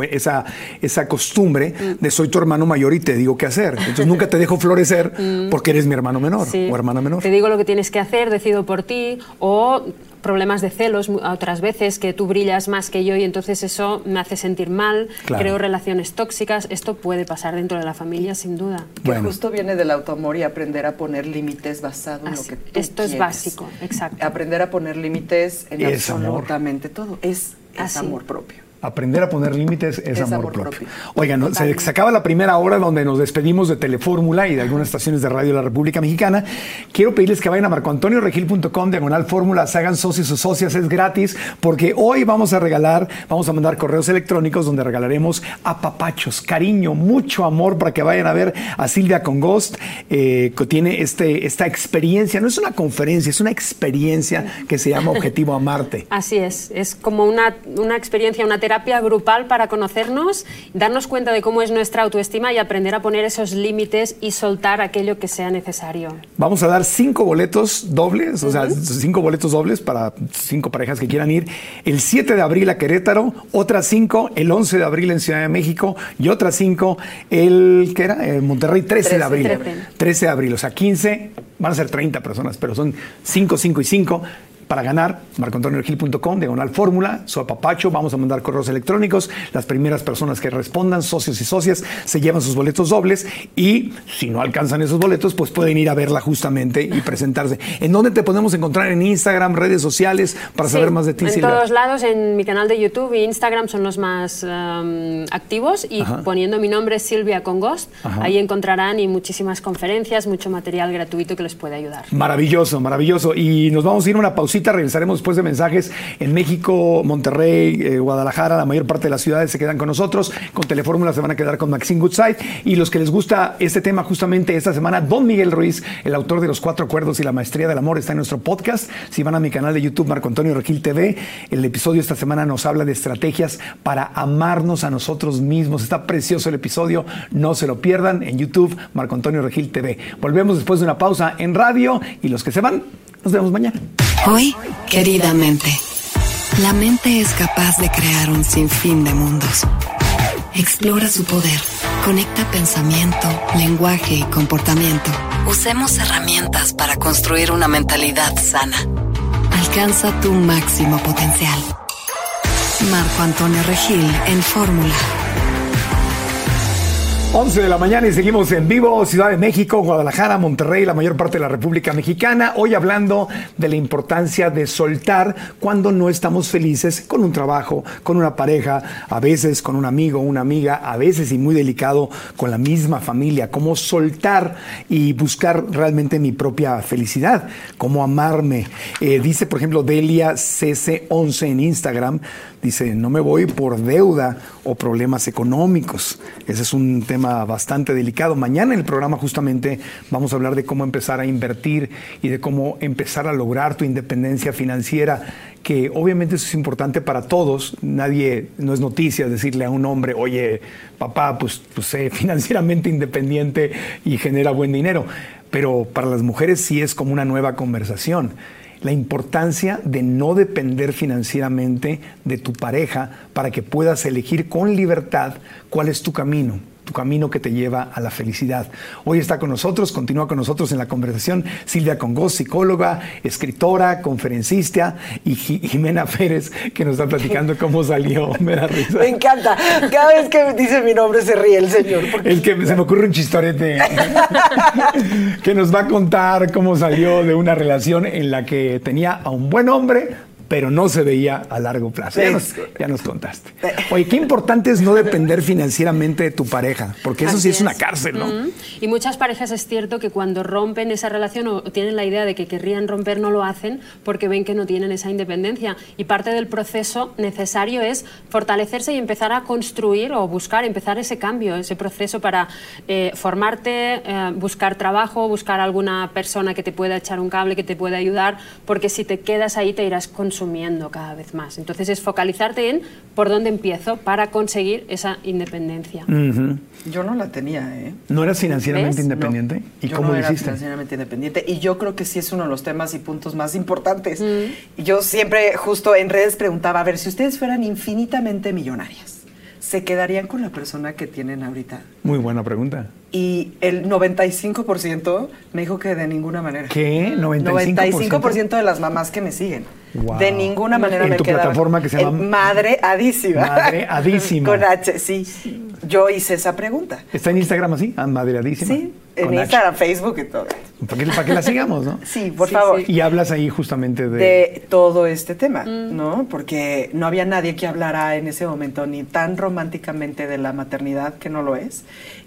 esa costumbre de soy tu hermano mayor y te digo qué hacer. Entonces nunca te dejo florecer porque eres mi hermano menor o hermana menor. Te digo lo que tienes que hacer, decido por ti, o problemas de celos otras veces, que tú brillas más que yo y entonces eso me hace sentir mal, creo relaciones tóxicas. Esto puede pasar dentro de la familia, sin duda. Que justo viene del autoamor y aprender a poner límites basado en lo que tú Esto quieres. Es básico, exacto. Aprender a poner límites en absolutamente todo. Es amor propio. Aprender a poner límites es amor propio. Oigan, se acaba la primera hora donde nos despedimos de Telefórmula y de algunas estaciones de radio de la República Mexicana. Quiero pedirles que vayan a marcoantonioregil.com/fórmula, se hagan socios o socias, es gratis, porque hoy vamos a mandar correos electrónicos donde regalaremos apapachos, cariño, mucho amor para que vayan a ver a Silvia Congost, que tiene esta experiencia, no es una conferencia, es una experiencia que se llama Objetivo Amarte. Así es como una experiencia, una terapia grupal para conocernos, darnos cuenta de cómo es nuestra autoestima y aprender a poner esos límites y soltar aquello que sea necesario. Vamos a dar 5 boletos dobles, o sea, 5 boletos dobles para 5 parejas que quieran ir. El 7 de abril a Querétaro, otras 5 el 11 de abril en Ciudad de México y otras 5 Monterrey, 13 de abril. 13 de abril, o sea, 15, van a ser 30 personas, pero son 5, 5 y 5. Para ganar, marcoantonioregil.com/fórmula, su apapacho, vamos a mandar correos electrónicos, las primeras personas que respondan, socios y socias, se llevan sus boletos dobles y si no alcanzan esos boletos, pues pueden ir a verla justamente y presentarse. ¿En dónde te podemos encontrar? ¿En Instagram, redes sociales, para saber más de ti, en Silvia? Todos lados, en mi canal de YouTube y Instagram son los más activos y poniendo mi nombre Silvia Congost, ahí encontrarán y muchísimas conferencias, mucho material gratuito que les puede ayudar. Maravilloso, maravilloso. Y nos vamos a ir a una pausita. Regresaremos después de mensajes. En México, Monterrey, Guadalajara, la mayor parte de las ciudades se quedan con nosotros. Con Telefórmula se van a quedar con Maxine Goodside. Y los que les gusta este tema, justamente esta semana, Don Miguel Ruiz, el autor de Los 4 Acuerdos y la Maestría del Amor, está en nuestro podcast. Si van a mi canal de YouTube, Marco Antonio Regil TV, el episodio esta semana nos habla de estrategias para amarnos a nosotros mismos. Está precioso el episodio, no se lo pierdan. En YouTube, Marco Antonio Regil TV. Volvemos después de una pausa en radio y los que se van, nos vemos mañana. Hoy, queridamente, la mente es capaz de crear un sinfín de mundos. Explora su poder, conecta pensamiento, lenguaje y comportamiento. Usemos herramientas para construir una mentalidad sana. Alcanza tu máximo potencial. Marco Antonio Regil en Fórmula. 11 de la mañana y seguimos en vivo, Ciudad de México, Guadalajara, Monterrey, la mayor parte de la República Mexicana. Hoy hablando de la importancia de soltar cuando no estamos felices con un trabajo, con una pareja, a veces con un amigo, una amiga, a veces y muy delicado con la misma familia. Cómo soltar y buscar realmente mi propia felicidad, cómo amarme. Dice, por ejemplo, Delia CC11 en Instagram, dice, no me voy por deuda o problemas económicos. Ese es un tema bastante delicado. Mañana en el programa justamente vamos a hablar de cómo empezar a invertir y de cómo empezar a lograr tu independencia financiera, que obviamente eso es importante para todos. No es noticia decirle a un hombre, oye, papá, pues sé financieramente independiente y genera buen dinero. Pero para las mujeres sí es como una nueva conversación. La importancia de no depender financieramente de tu pareja para que puedas elegir con libertad cuál es tu camino que te lleva a la felicidad. Hoy está con nosotros, continúa con nosotros en la conversación Silvia Congost, psicóloga, escritora, conferencista, y Jimena Pérez, que nos está platicando cómo salió. Me da risa. Me encanta. Cada vez que dice mi nombre se ríe el señor. Es que se me ocurre un chistorete que nos va a contar cómo salió de una relación en la que tenía a un buen hombre, pero no se veía a largo plazo. Ya nos contaste. Oye, qué importante es no depender financieramente de tu pareja, porque eso sí es una cárcel, ¿no? Y muchas parejas es cierto que cuando rompen esa relación o tienen la idea de que querrían romper, no lo hacen porque ven que no tienen esa independencia. Y parte del proceso necesario es fortalecerse y empezar a construir o empezar ese cambio, ese proceso para formarte, buscar trabajo, buscar alguna persona que te pueda echar un cable, que te pueda ayudar, porque si te quedas ahí te irás consumiendo cada vez más. Entonces es focalizarte en por dónde empiezo para conseguir esa independencia. Yo no la tenía, ¿eh? ¿No eras financieramente independiente? No, ¿Y yo cómo no lo era hiciste? Financieramente independiente, y yo creo que sí es uno de los temas y puntos más importantes. Y yo siempre justo en redes preguntaba, a ver, si ustedes fueran infinitamente millonarias, ¿se quedarían con la persona que tienen ahorita? Muy buena pregunta. Y el 95% me dijo que de ninguna manera. ¿Qué? 95% de las mamás que me siguen. Wow. De ninguna manera en me tu quedaban. plataforma que se llama Madreadísima. Madreadísima. Con H, sí. Yo hice esa pregunta. ¿Está en Instagram así? Madreadísima. Sí, en Con Instagram, Facebook y todo. Para que la sigamos, ¿no? Sí, por favor. Y hablas ahí justamente de todo este tema, ¿no? Porque no había nadie que hablara en ese momento ni tan románticamente de la maternidad, que no lo es,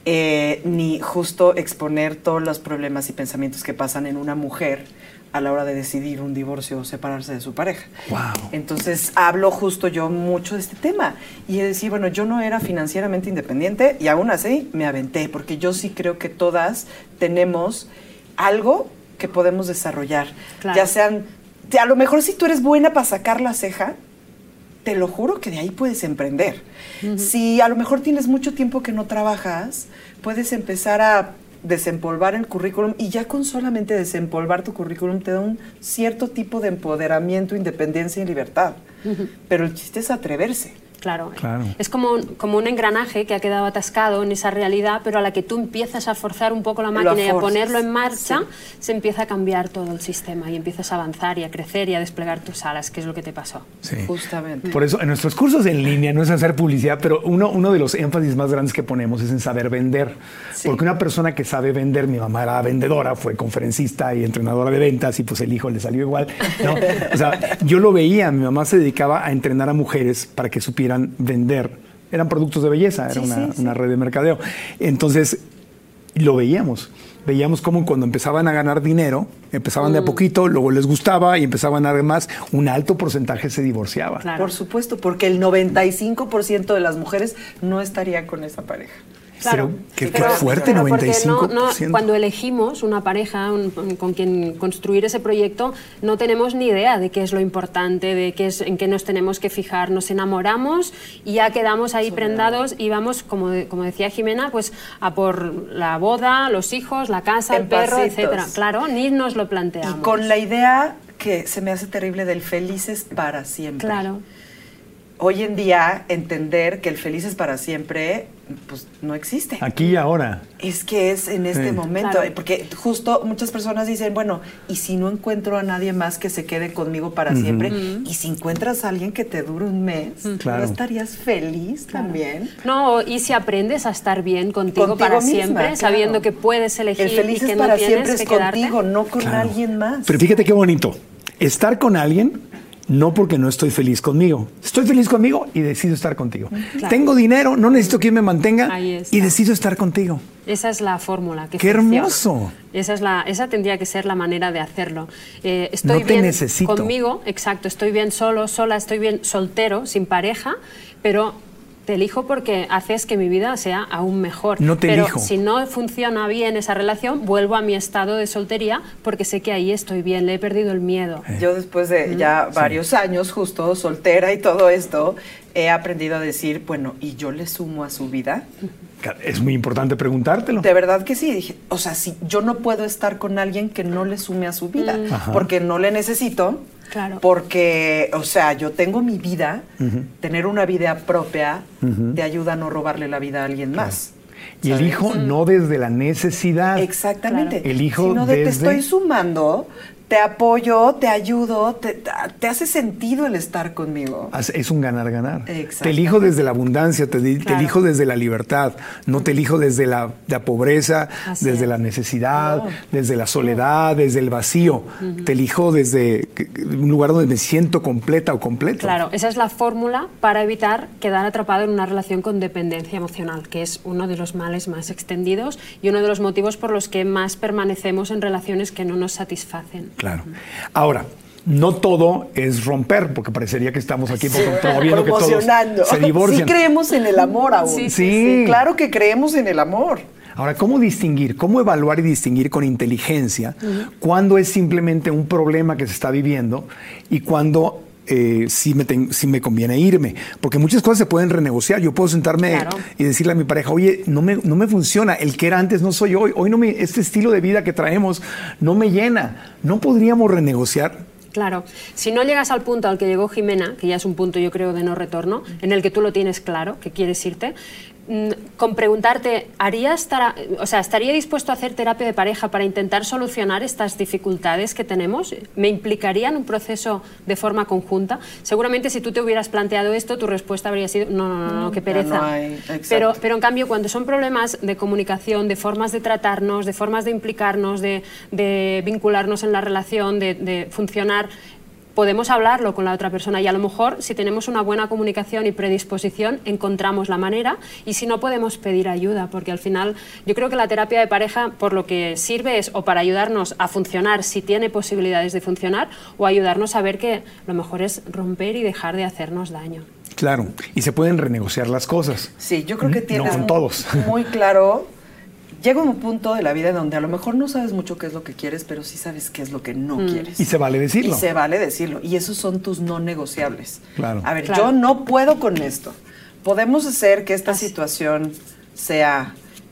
ni justo exponer todos los problemas y pensamientos que pasan en una mujer a la hora de decidir un divorcio o separarse de su pareja. Wow. Entonces hablo justo yo mucho de este tema y decir, bueno, yo no era financieramente independiente y aún así me aventé, porque yo sí creo que todas tenemos algo que podemos desarrollar. Claro. Ya sean, a lo mejor si tú eres buena para sacar la ceja, te lo juro que de ahí puedes emprender. Si a lo mejor tienes mucho tiempo que no trabajas, puedes empezar a desempolvar el currículum, y ya con solamente desempolvar tu currículum te da un cierto tipo de empoderamiento, independencia y libertad. Pero el chiste es atreverse. Claro. Es como un engranaje que ha quedado atascado en esa realidad, pero a la que tú empiezas a forzar un poco la máquina y a ponerlo en marcha, se empieza a cambiar todo el sistema y empiezas a avanzar y a crecer y a desplegar tus alas, que es lo que te pasó. Sí. Justamente. Por eso, en nuestros cursos en línea, no es hacer publicidad, pero uno de los énfasis más grandes que ponemos es en saber vender. Sí. Porque una persona que sabe vender, mi mamá era vendedora, fue conferencista y entrenadora de ventas, y pues el hijo le salió igual, ¿no? O sea, yo lo veía, mi mamá se dedicaba a entrenar a mujeres para que supieran vender. Eran productos de belleza, era una red de mercadeo. Entonces, lo veíamos cómo cuando empezaban a ganar dinero, empezaban de a poquito, luego les gustaba y empezaban a dar más, un alto porcentaje se divorciaba. Claro. Por supuesto, porque el 95% de las mujeres no estaría con esa pareja. Claro, qué fuerte, 95%. No, cuando elegimos una pareja con quien construir ese proyecto, no tenemos ni idea de qué es lo importante, de en qué nos tenemos que fijar. Nos enamoramos y ya quedamos ahí prendados y vamos, como decía Jimena, pues a por la boda, los hijos, la casa, el perro, etcétera. Claro, ni nos lo planteamos. Y con la idea que se me hace terrible del felices para siempre. Claro. Hoy en día, entender que el felices para siempre, pues no existe. Aquí y ahora. Es que es en este momento. Claro. Porque justo muchas personas dicen, bueno, ¿y si no encuentro a nadie más que se quede conmigo para siempre? Y si encuentras a alguien que te dure un mes, ¿no estarías feliz también? No, y si aprendes a estar bien contigo para misma, siempre, sabiendo que puedes elegir el felices y que para no tienes siempre es que quedarte contigo, no con alguien más. Pero fíjate qué bonito. Estar con alguien, no porque no estoy feliz conmigo. Estoy feliz conmigo y decido estar contigo. Claro. Tengo dinero, no necesito quien me mantenga y decido estar contigo. Esa es la fórmula. ¡Qué hermoso! Esa tendría que ser la manera de hacerlo. Estoy bien conmigo, exacto. Estoy bien solo, sola, estoy bien soltero, sin pareja, pero te elijo porque haces que mi vida sea aún mejor. No te elijo. Pero si no funciona bien esa relación, vuelvo a mi estado de soltería porque sé que ahí estoy bien, le he perdido el miedo. Yo después de ya varios años justo soltera y todo esto, he aprendido a decir, bueno, ¿y yo le sumo a su vida? Es muy importante preguntártelo. De verdad que sí. Dije, o sea, si yo no puedo estar con alguien que no le sume a su vida, porque no le necesito. Claro. Porque, o sea, yo tengo mi vida, tener una vida propia te ayuda a no robarle la vida a alguien más. Y elijo no desde la necesidad. Exactamente. Elijo sino desde... te estoy sumando te apoyo, te ayudo, te hace sentido el estar conmigo. Es un ganar-ganar. Te elijo desde la abundancia, te elijo desde la libertad, no te elijo desde la pobreza, desde la necesidad, desde la soledad, desde el vacío. Te elijo desde un lugar donde me siento completa o completo. Claro, esa es la fórmula para evitar quedar atrapado en una relación con dependencia emocional, que es uno de los males más extendidos y uno de los motivos por los que más permanecemos en relaciones que no nos satisfacen. Claro. Ahora, no todo es romper, porque parecería que estamos aquí promoviendo que todos se divorcian. Sí creemos en el amor aún. Sí. Claro que creemos en el amor. Ahora, ¿cómo distinguir, cómo evaluar y distinguir con inteligencia cuándo es simplemente un problema que se está viviendo y cuándo sí me conviene irme? Porque muchas cosas se pueden renegociar. Yo puedo sentarme y decirle a mi pareja, oye, no me funciona, el que era antes no soy hoy este estilo de vida que traemos no me llena. ¿No podríamos renegociar? Claro, si no llegas al punto al que llegó Jimena, que ya es un punto yo creo de no retorno, en el que tú lo tienes claro, que quieres irte, con preguntarte, ¿estaría dispuesto a hacer terapia de pareja para intentar solucionar estas dificultades que tenemos? ¿Me implicaría en un proceso de forma conjunta? Seguramente si tú te hubieras planteado esto, tu respuesta habría sido, no, qué pereza. Pero en cambio, cuando son problemas de comunicación, de formas de tratarnos, de formas de implicarnos, de vincularnos en la relación, de funcionar, podemos hablarlo con la otra persona y a lo mejor si tenemos una buena comunicación y predisposición encontramos la manera, y si no podemos pedir ayuda, porque al final yo creo que la terapia de pareja por lo que sirve es o para ayudarnos a funcionar si tiene posibilidades de funcionar, o ayudarnos a ver que lo mejor es romper y dejar de hacernos daño. Claro, y se pueden renegociar las cosas. Sí, yo creo que tienes con todos. Muy claro. Llega un punto de la vida donde a lo mejor no sabes mucho qué es lo que quieres, pero sí sabes qué es lo que no quieres. Y se vale decirlo. Y esos son tus no negociables. Claro. A ver, yo no puedo con esto. Podemos hacer que esta situación sea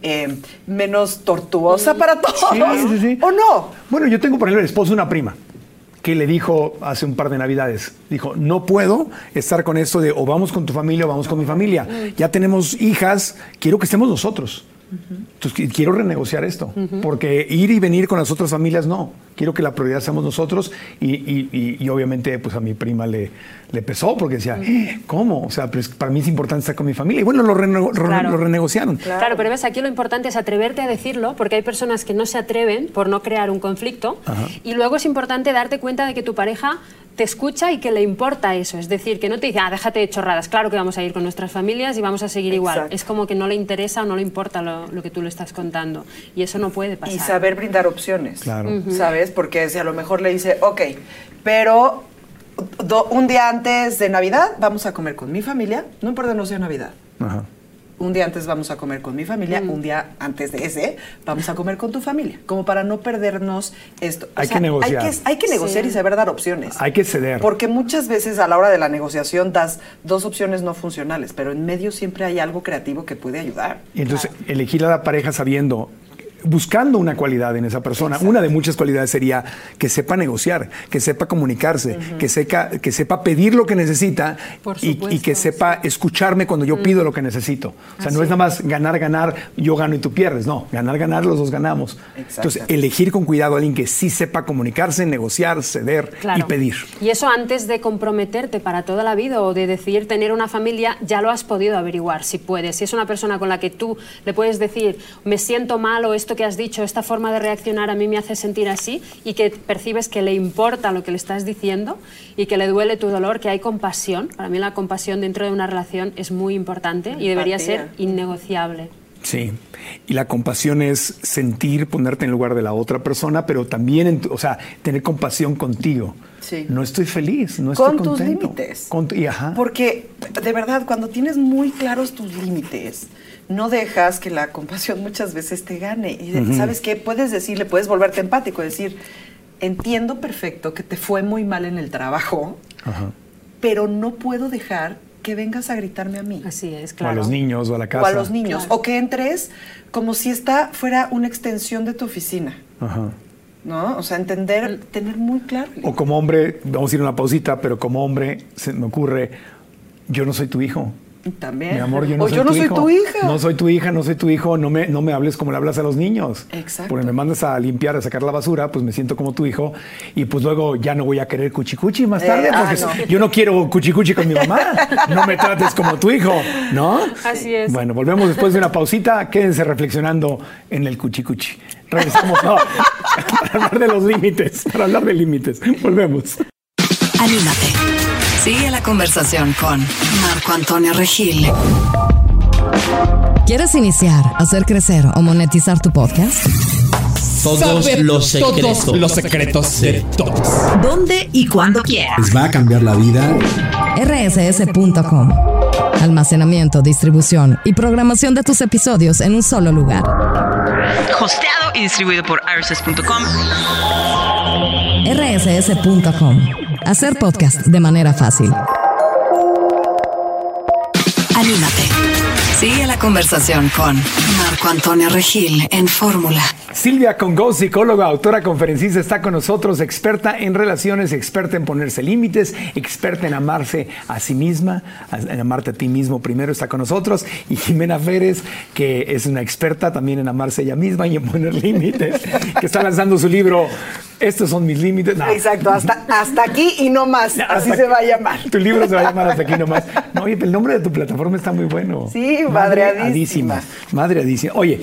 menos tortuosa para todos. Sí. ¿O no? Bueno, yo tengo por ejemplo el esposo de una prima que le dijo hace un par de navidades, dijo, no puedo estar con esto de o vamos con tu familia o vamos con mi familia. Ya tenemos hijas, quiero que estemos nosotros. Entonces quiero renegociar esto, porque ir y venir con las otras familias no. Quiero que la prioridad seamos nosotros y obviamente pues a mi prima le pesó porque decía, ¿cómo? O sea, pues, para mí es importante estar con mi familia. Y bueno, lo renegociaron. Claro, pero ves, aquí lo importante es atreverte a decirlo, porque hay personas que no se atreven por no crear un conflicto. Y luego es importante darte cuenta de que tu pareja te escucha y que le importa eso. Es decir, que no te dice, déjate de chorradas, claro que vamos a ir con nuestras familias y vamos a seguir igual. Es como que no le interesa o no le importa lo que tú le estás contando. Y eso no puede pasar. Y saber brindar opciones. Claro. ¿Sabes? Porque si a lo mejor le dice, ok, pero un día antes de Navidad vamos a comer con mi familia, no importa no sea Navidad. Un día antes vamos a comer con mi familia, un día antes de ese vamos a comer con tu familia, como para no perdernos esto. Hay que negociar. Hay que negociar y saber dar opciones. Hay que ceder. Porque muchas veces a la hora de la negociación das dos opciones no funcionales, pero en medio siempre hay algo creativo que puede ayudar. Y entonces elegir a la pareja sabiendo, buscando una cualidad en esa persona. Una de muchas cualidades sería que sepa negociar, que sepa comunicarse, que sepa pedir lo que necesita y que sepa escucharme cuando yo pido lo que necesito. O sea, no es nada más ganar, yo gano y tú pierdes. No, ganar, los dos ganamos. Entonces, elegir con cuidado a alguien que sí sepa comunicarse, negociar, ceder y pedir. Y eso antes de comprometerte para toda la vida o de decidir tener una familia, ya lo has podido averiguar, si puedes. Si es una persona con la que tú le puedes decir, me siento mal o esto que has dicho, esta forma de reaccionar a mí me hace sentir así, y que percibes que le importa lo que le estás diciendo y que le duele tu dolor, que hay compasión. Para mí la compasión dentro de una relación es muy importante y debería ser innegociable. Sí, y la compasión es sentir, ponerte en el lugar de la otra persona, pero también, tener compasión contigo. Sí. No estoy feliz, no estoy contento. Con tus límites. Porque, de verdad, cuando tienes muy claros tus límites, no dejas que la compasión muchas veces te gane. Y ¿sabes qué? Puedes decirle, puedes volverte empático, decir, entiendo perfecto que te fue muy mal en el trabajo, pero no puedo dejar que vengas a gritarme a mí. Así es, claro. O a los niños, o a la casa. O a los niños. Claro. O que entres como si esta fuera una extensión de tu oficina. ¿No? O sea, tener muy claro. O como hombre, vamos a ir a una pausita, pero como hombre se me ocurre, yo no soy tu hijo. También. Mi amor, yo no soy yo no tu soy hijo. tu hija. No soy tu hija, no soy tu hijo. No me hables como le hablas a los niños. Exacto. Porque me mandas a limpiar, a sacar la basura, pues me siento como tu hijo. Y pues luego ya no voy a querer cuchicuchi más tarde. Porque no. yo no quiero cuchicuchi con mi mamá. No me trates como tu hijo, ¿no? Así es. Bueno, volvemos después de una pausita. Quédense reflexionando en el cuchicuchi. Regresamos para hablar de los límites. Para hablar de límites. Volvemos. Anímate. Sigue la conversación con Marco Antonio Regil. ¿Quieres iniciar, hacer crecer o monetizar tu podcast? Todos los secretos. Todos los secretos de todos. ¿Dónde y cuándo quieras? ¿Les va a cambiar la vida? rss.com. Almacenamiento, distribución y programación de tus episodios en un solo lugar. Hosteado y distribuido por rss.com. rss.com. Hacer podcast de manera fácil. Anímate. Sigue la conversación con Marco Antonio Regil en Fórmula. Silvia Congo, psicóloga, autora, conferencista, está con nosotros, experta en relaciones, experta en ponerse límites, experta en amarse a sí misma, en amarte a ti mismo primero, está con nosotros. Y Jimena Pérez, que es una experta también en amarse ella misma y en poner límites, que está lanzando su libro Estos son mis límites. No. Exacto, hasta aquí y no más. Así Hasta se va a llamar. Tu libro se va a llamar Hasta aquí nomás. No, oye, el nombre de tu plataforma está muy bueno. Sí, madreadísima. Madreadísima. Oye,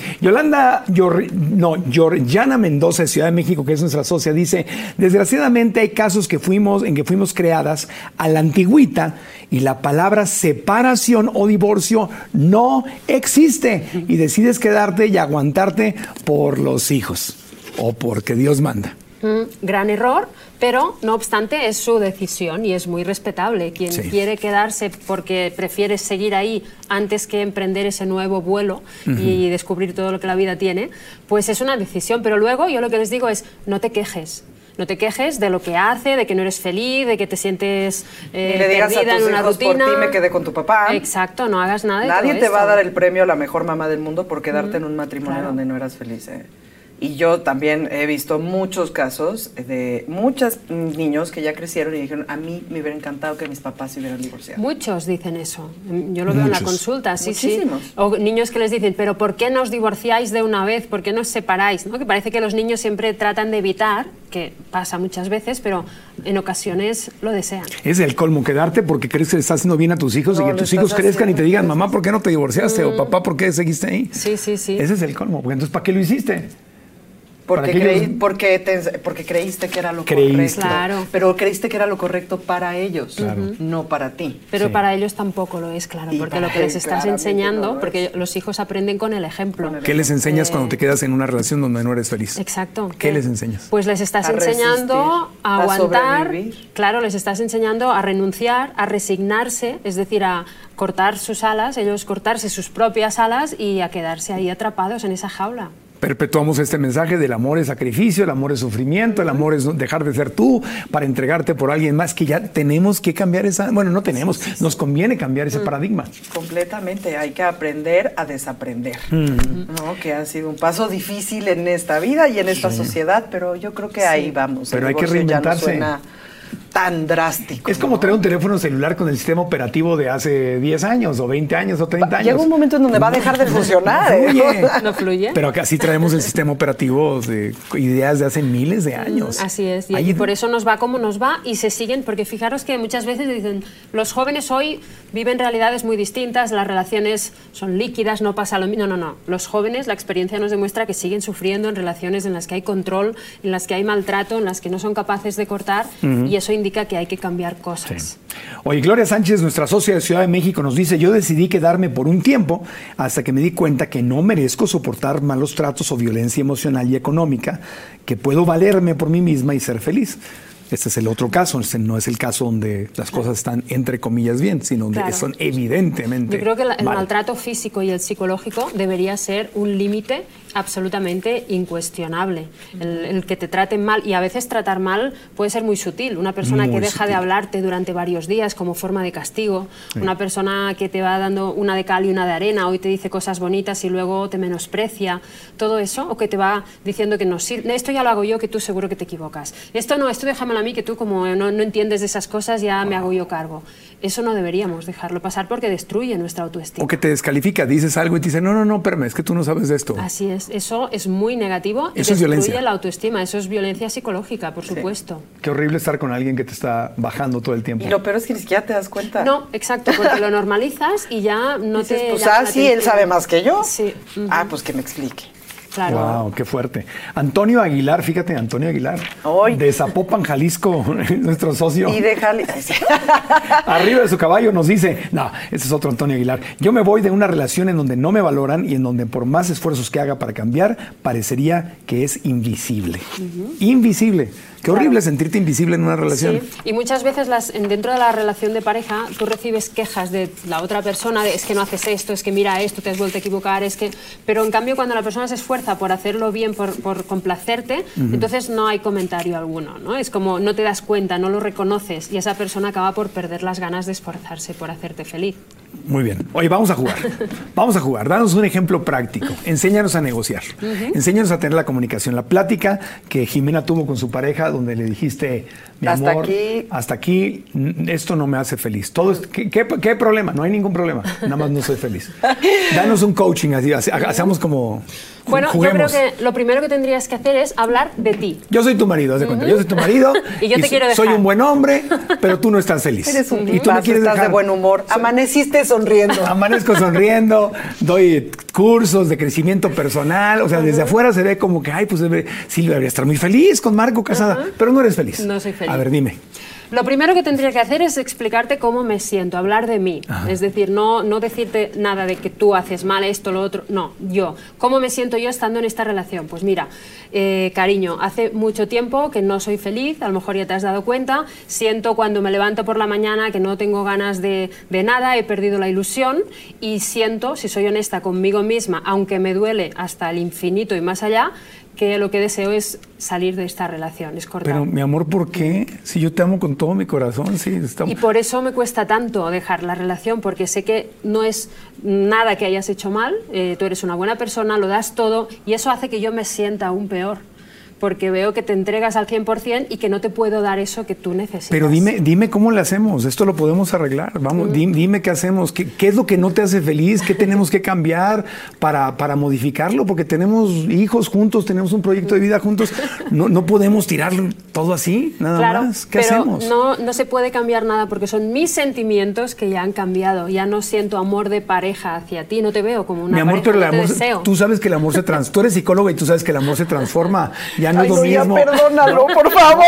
Georgiana Mendoza de Ciudad de México, que es nuestra socia, dice: desgraciadamente hay casos en que fuimos creadas a la antigüita y la palabra separación o divorcio no existe y decides quedarte y aguantarte por los hijos o porque Dios manda. Gran error, pero no obstante es su decisión y es muy respetable. Quien quiere quedarse porque prefiere seguir ahí antes que emprender ese nuevo vuelo y descubrir todo lo que la vida tiene, pues es una decisión. Pero luego yo lo que les digo es: no te quejes. No te quejes de lo que hace, de que no eres feliz, de que te sientes y le digas perdida a tus en una hijos, rutina. por ti me quedé con tu papá. Exacto, no hagas nada de Nadie todo te esto. va a dar el premio a la mejor mamá del mundo por quedarte en un matrimonio donde no eras feliz. Y yo también he visto muchos casos de muchos niños que ya crecieron y dijeron: a mí me hubiera encantado que mis papás se hubieran divorciado. Muchos dicen eso. Yo lo veo en la consulta, sí. Muchísimos. O niños que les dicen: pero ¿por qué no os divorciáis de una vez? ¿Por qué no os separáis? ¿No? Que parece que los niños siempre tratan de evitar, que pasa muchas veces, pero en ocasiones lo desean. Es el colmo, quedarte porque crees que le estás haciendo bien a tus hijos y que tus hijos crezcan y te digan: mamá, ¿por qué no te divorciaste? O papá, ¿por qué seguiste ahí? Sí. Ese es el colmo. Porque entonces, ¿para qué lo hiciste? Porque creíste que era lo correcto. Claro. Pero creíste que era lo correcto para ellos, no para ti. Pero para ellos tampoco lo es, claro, porque lo que les estás enseñando, porque los hijos aprenden con el ejemplo. ¿Qué les enseñas cuando te quedas en una relación donde no eres feliz? Exacto. ¿Qué les enseñas? Pues les estás enseñando a aguantar, claro, les estás enseñando a renunciar, a resignarse, es decir, a cortar sus alas, ellos cortarse sus propias alas y a quedarse ahí atrapados en esa jaula. Perpetuamos este mensaje del amor es sacrificio, el amor es sufrimiento, el amor es dejar de ser tú para entregarte por alguien más, que ya tenemos que cambiar nos conviene cambiar ese paradigma. Completamente, hay que aprender a desaprender, ¿no? Que ha sido un paso difícil en esta vida y en esta sociedad, pero yo creo que ahí vamos. Pero hay que reinventarse. Ya no suena tan drástico. Es como tener un teléfono celular con el sistema operativo de hace 10 años o 20 años o 30 años. Llega un momento en donde va a dejar de funcionar. No fluye. Pero que así traemos el sistema operativo de ideas de hace miles de años. Así es. Y por eso nos va como nos va y se siguen, porque fijaros que muchas veces dicen: los jóvenes hoy viven realidades muy distintas, las relaciones son líquidas, no pasa lo mismo. No. Los jóvenes, la experiencia nos demuestra que siguen sufriendo en relaciones en las que hay control, en las que hay maltrato, en las que no son capaces de cortar, y eso indica que hay que cambiar cosas. Sí. Oye, Gloria Sánchez, nuestra socia de Ciudad de México, nos dice: yo decidí quedarme por un tiempo hasta que me di cuenta que no merezco soportar malos tratos o violencia emocional y económica, que puedo valerme por mí misma y ser feliz. Este es el otro caso, este no es el caso donde las cosas están entre comillas bien, sino donde son evidentemente Yo creo que el maltrato físico y el psicológico debería ser un límite Absolutamente incuestionable. El que te traten mal, y a veces tratar mal puede ser muy sutil. Una persona que deja de hablarte durante varios días como forma de castigo, una persona que te va dando una de cal y una de arena, hoy te dice cosas bonitas y luego te menosprecia, todo eso, o que te va diciendo que no sirve, esto ya lo hago yo, que tú seguro que te equivocas. Esto no, esto déjamelo a mí, que tú como no entiendes de esas cosas, ya me hago yo cargo. Eso no deberíamos dejarlo pasar porque destruye nuestra autoestima. O que te descalifica, dices algo y te dice, no, espérame, es que tú no sabes de esto. Así es, eso es muy negativo y eso destruye es violencia. La autoestima, eso es violencia psicológica, por supuesto. Qué horrible estar con alguien que te está bajando todo el tiempo. Y lo peor es que ni siquiera te das cuenta. No, exacto, porque lo normalizas y ya no dices, te... Pues sí, él sabe más que yo. Sí. Pues que me explique. Claro. Wow, qué fuerte. Antonio Aguilar, fíjate, Antonio Aguilar. Hoy. De Zapopan, Jalisco, nuestro socio. Y de Jalisco. Arriba de su caballo nos dice, no, ese es otro Antonio Aguilar. Yo me voy de una relación en donde no me valoran y en donde por más esfuerzos que haga para cambiar, parecería que es invisible. Invisible. Qué horrible sentirte invisible en una relación. Sí, y muchas veces dentro de la relación de pareja tú recibes quejas de la otra persona, de es que no haces esto, es que mira esto, te has vuelto a equivocar, es que... Pero en cambio cuando la persona se esfuerza por hacerlo bien, por complacerte, entonces no hay comentario alguno, ¿no? Es como no te das cuenta, no lo reconoces y esa persona acaba por perder las ganas de esforzarse por hacerte feliz. Muy bien. Oye, vamos a jugar. Vamos a jugar. Danos un ejemplo práctico. Enséñanos a negociar. Enséñanos a tener la comunicación. La plática que Jimena tuvo con su pareja, donde le dijiste, mi amor, hasta aquí, esto no me hace feliz. Todo ¿qué problema? No hay ningún problema. Nada más no soy feliz. Danos un coaching, así, hacemos como... Bueno, juguemos. yo creo que lo primero que tendrías que hacer es hablar de ti. Yo soy tu marido, haz de cuenta. Yo soy tu marido y yo te quiero dejar. Soy un buen hombre, pero tú no estás feliz. Eres un y tú me quieres estás dejar. De buen humor. Amaneciste sonriendo. Amanezco sonriendo, doy cursos de crecimiento personal. O sea, desde afuera se ve como que, ay, pues Silvia debería estar muy feliz con Marco casada, pero no eres feliz. No soy feliz. A ver, dime. Lo primero que tendría que hacer es explicarte cómo me siento, hablar de mí. Es decir, no decirte nada de que tú haces mal esto, lo otro. No, yo. ¿Cómo me siento yo estando en esta relación? Pues mira, cariño, hace mucho tiempo que no soy feliz, a lo mejor ya te has dado cuenta. Siento cuando me levanto por la mañana que no tengo ganas de nada, he perdido la ilusión y siento, si soy honesta conmigo misma, aunque me duele hasta el infinito y más allá, que lo que deseo es salir de esta relación, es cortar. Pero, mi amor, ¿por qué? Si yo te amo con todo mi corazón, sí. Y por eso me cuesta tanto dejar la relación, porque sé que no es nada que hayas hecho mal, tú eres una buena persona, lo das todo, y eso hace que yo me sienta aún peor, porque veo que te entregas al 100% y que no te puedo dar eso que tú necesitas. Pero dime cómo le hacemos, esto lo podemos arreglar, vamos, dime qué hacemos, qué es lo que no te hace feliz, qué tenemos que cambiar para modificarlo, porque tenemos hijos juntos, tenemos un proyecto de vida juntos, no podemos tirarlo todo así, nada más, ¿qué hacemos? No se puede cambiar nada porque son mis sentimientos que ya han cambiado, ya no siento amor de pareja hacia ti, no te veo como una pareja, pero el no te amor, deseo. tú sabes que el amor se transforma, tú eres psicóloga y tú sabes que el amor se transforma, ya no es lo mismo. Ya perdónalo, por favor.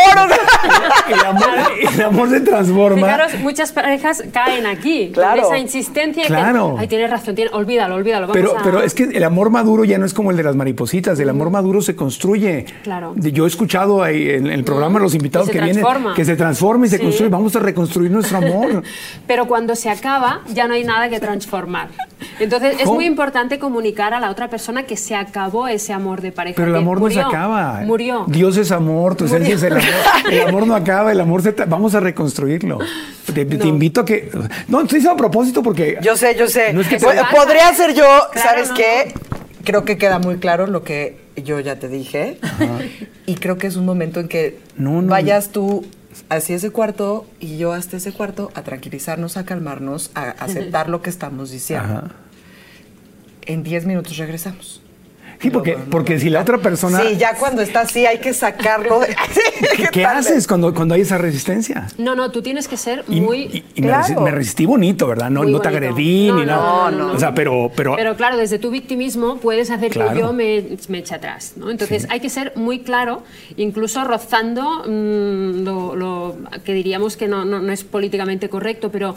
El amor se transforma. Fijaros, muchas parejas caen aquí, claro. con esa insistencia. Claro. Ay, tienes razón, olvídalo. Pero es que el amor maduro ya no es como el de las maripositas, el amor maduro se construye. Claro. Yo he escuchado ahí en el programa los invitados que vienen, que se transforma y se construye, vamos a reconstruir nuestro amor. Pero cuando se acaba, ya no hay nada que transformar. Entonces es muy importante comunicar a la otra persona que se acabó ese amor de pareja. Pero el amor no se acaba. Murió. Dios es amor, tu esencia es el amor. El amor no acaba, el amor vamos a reconstruirlo. Te invito a que... No, estoy diciendo a propósito porque... Yo sé. No es que podría ser yo, claro, ¿sabes qué? Creo que queda muy claro lo que yo ya te dije. Ajá. Y creo que es un momento en que vayas tú hacia ese cuarto y yo hasta ese cuarto a tranquilizarnos, a calmarnos, a aceptar lo que estamos diciendo. Ajá. En 10 minutos regresamos. Sí, porque si la otra persona... Sí, ya cuando está así hay que sacarlo. ¿Qué haces cuando hay esa resistencia? No, tú tienes que ser muy... Me resistí bonito, ¿verdad? No te agredí ni nada. No. O sea, pero claro, desde tu victimismo puedes hacer que yo me eche atrás, ¿no? Entonces hay que ser muy claro, incluso rozando lo que diríamos que no es políticamente correcto, pero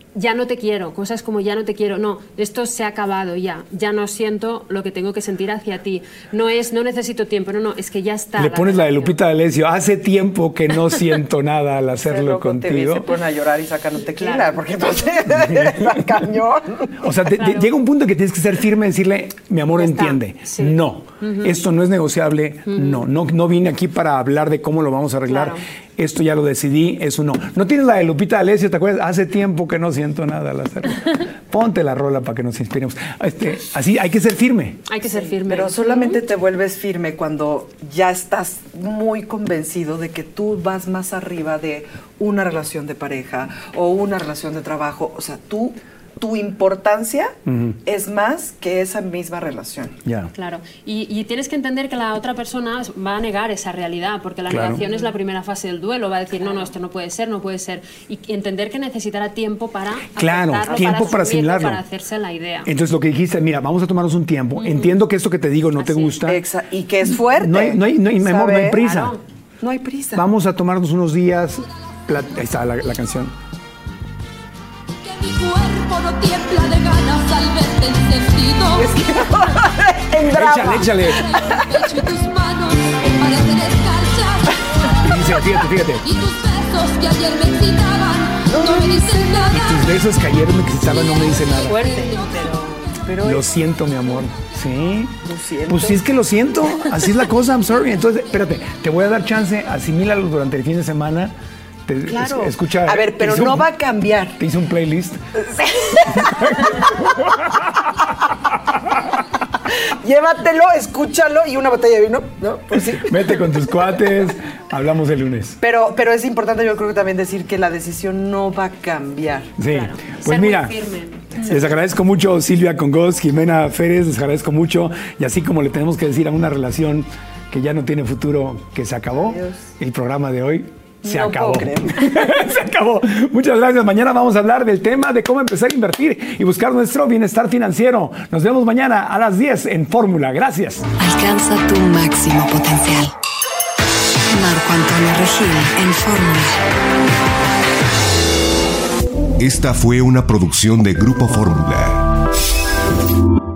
ya no te quiero, cosas como ya no te quiero, no, esto se ha acabado ya no siento lo que tengo que sentir hacia ti, no necesito tiempo, no, es que ya está. Le pones la de Lupita D'Alessio, hace tiempo que no siento nada al hacerlo contigo. Se ponen a llorar y sacan un tequila, porque entonces la cañón. O sea, llega un punto que tienes que ser firme y decirle, mi amor, entiende, no, esto no es negociable, no vine aquí para hablar de cómo lo vamos a arreglar. Claro. Esto ya lo decidí, eso no. No tienes la de Lupita D'Alessio, ¿te acuerdas? Hace tiempo que no siento nada al hacerlo. Ponte la rola para que nos inspiremos. Así hay que ser firme. Hay que ser firme. Pero solamente te vuelves firme cuando ya estás muy convencido de que tú vas más arriba de una relación de pareja o una relación de trabajo. O sea, tu importancia es más que esa misma relación. Claro. Y tienes que entender que la otra persona va a negar esa realidad, porque la negación es la primera fase del duelo. Va a decir, no, esto no puede ser, no puede ser. Y entender que necesitará tiempo para tiempo para asimilarlo, para hacerse la idea. Entonces lo que dijiste, mira, vamos a tomarnos un tiempo. Entiendo que esto que te digo no te gusta. Y que es fuerte. No hay prisa. No hay prisa. Vamos a tomarnos unos días. Ahí está la canción. Mi cuerpo no tiembla de ganas al verte encendido. En drama. Échale. Echo tus manos que parecen escarchas. Fíjate. Y tus besos que ayer me excitaban no me dicen nada. Y tus besos que ayer me excitaban no me dicen nada. Fuerte, pero lo siento, mi amor. Sí. Lo siento. Pues sí, es que lo siento. Así es la cosa, I'm sorry. Entonces, espérate, te voy a dar chance, asimílalo durante el fin de semana. Claro. Escucha, a ver, pero no va a cambiar. Te hice un playlist. Llévatelo, escúchalo y una botella de vino, ¿no? Pues sí. Vete con tus cuates, hablamos el lunes. Pero es importante, yo creo que también decir que la decisión no va a cambiar. Sí, claro. Pues ser mira, muy firme. Les agradezco mucho Silvia Congos, Jimena Férez, les agradezco mucho. Y así como le tenemos que decir a una relación que ya no tiene futuro, que se acabó, Adiós. El programa de hoy se acabó. Puedo creer. Se acabó. Muchas gracias. Mañana vamos a hablar del tema de cómo empezar a invertir y buscar nuestro bienestar financiero. Nos vemos mañana a las 10 en Fórmula. Gracias. Alcanza tu máximo potencial. Marco Antonio Regil en Fórmula. Esta fue una producción de Grupo Fórmula.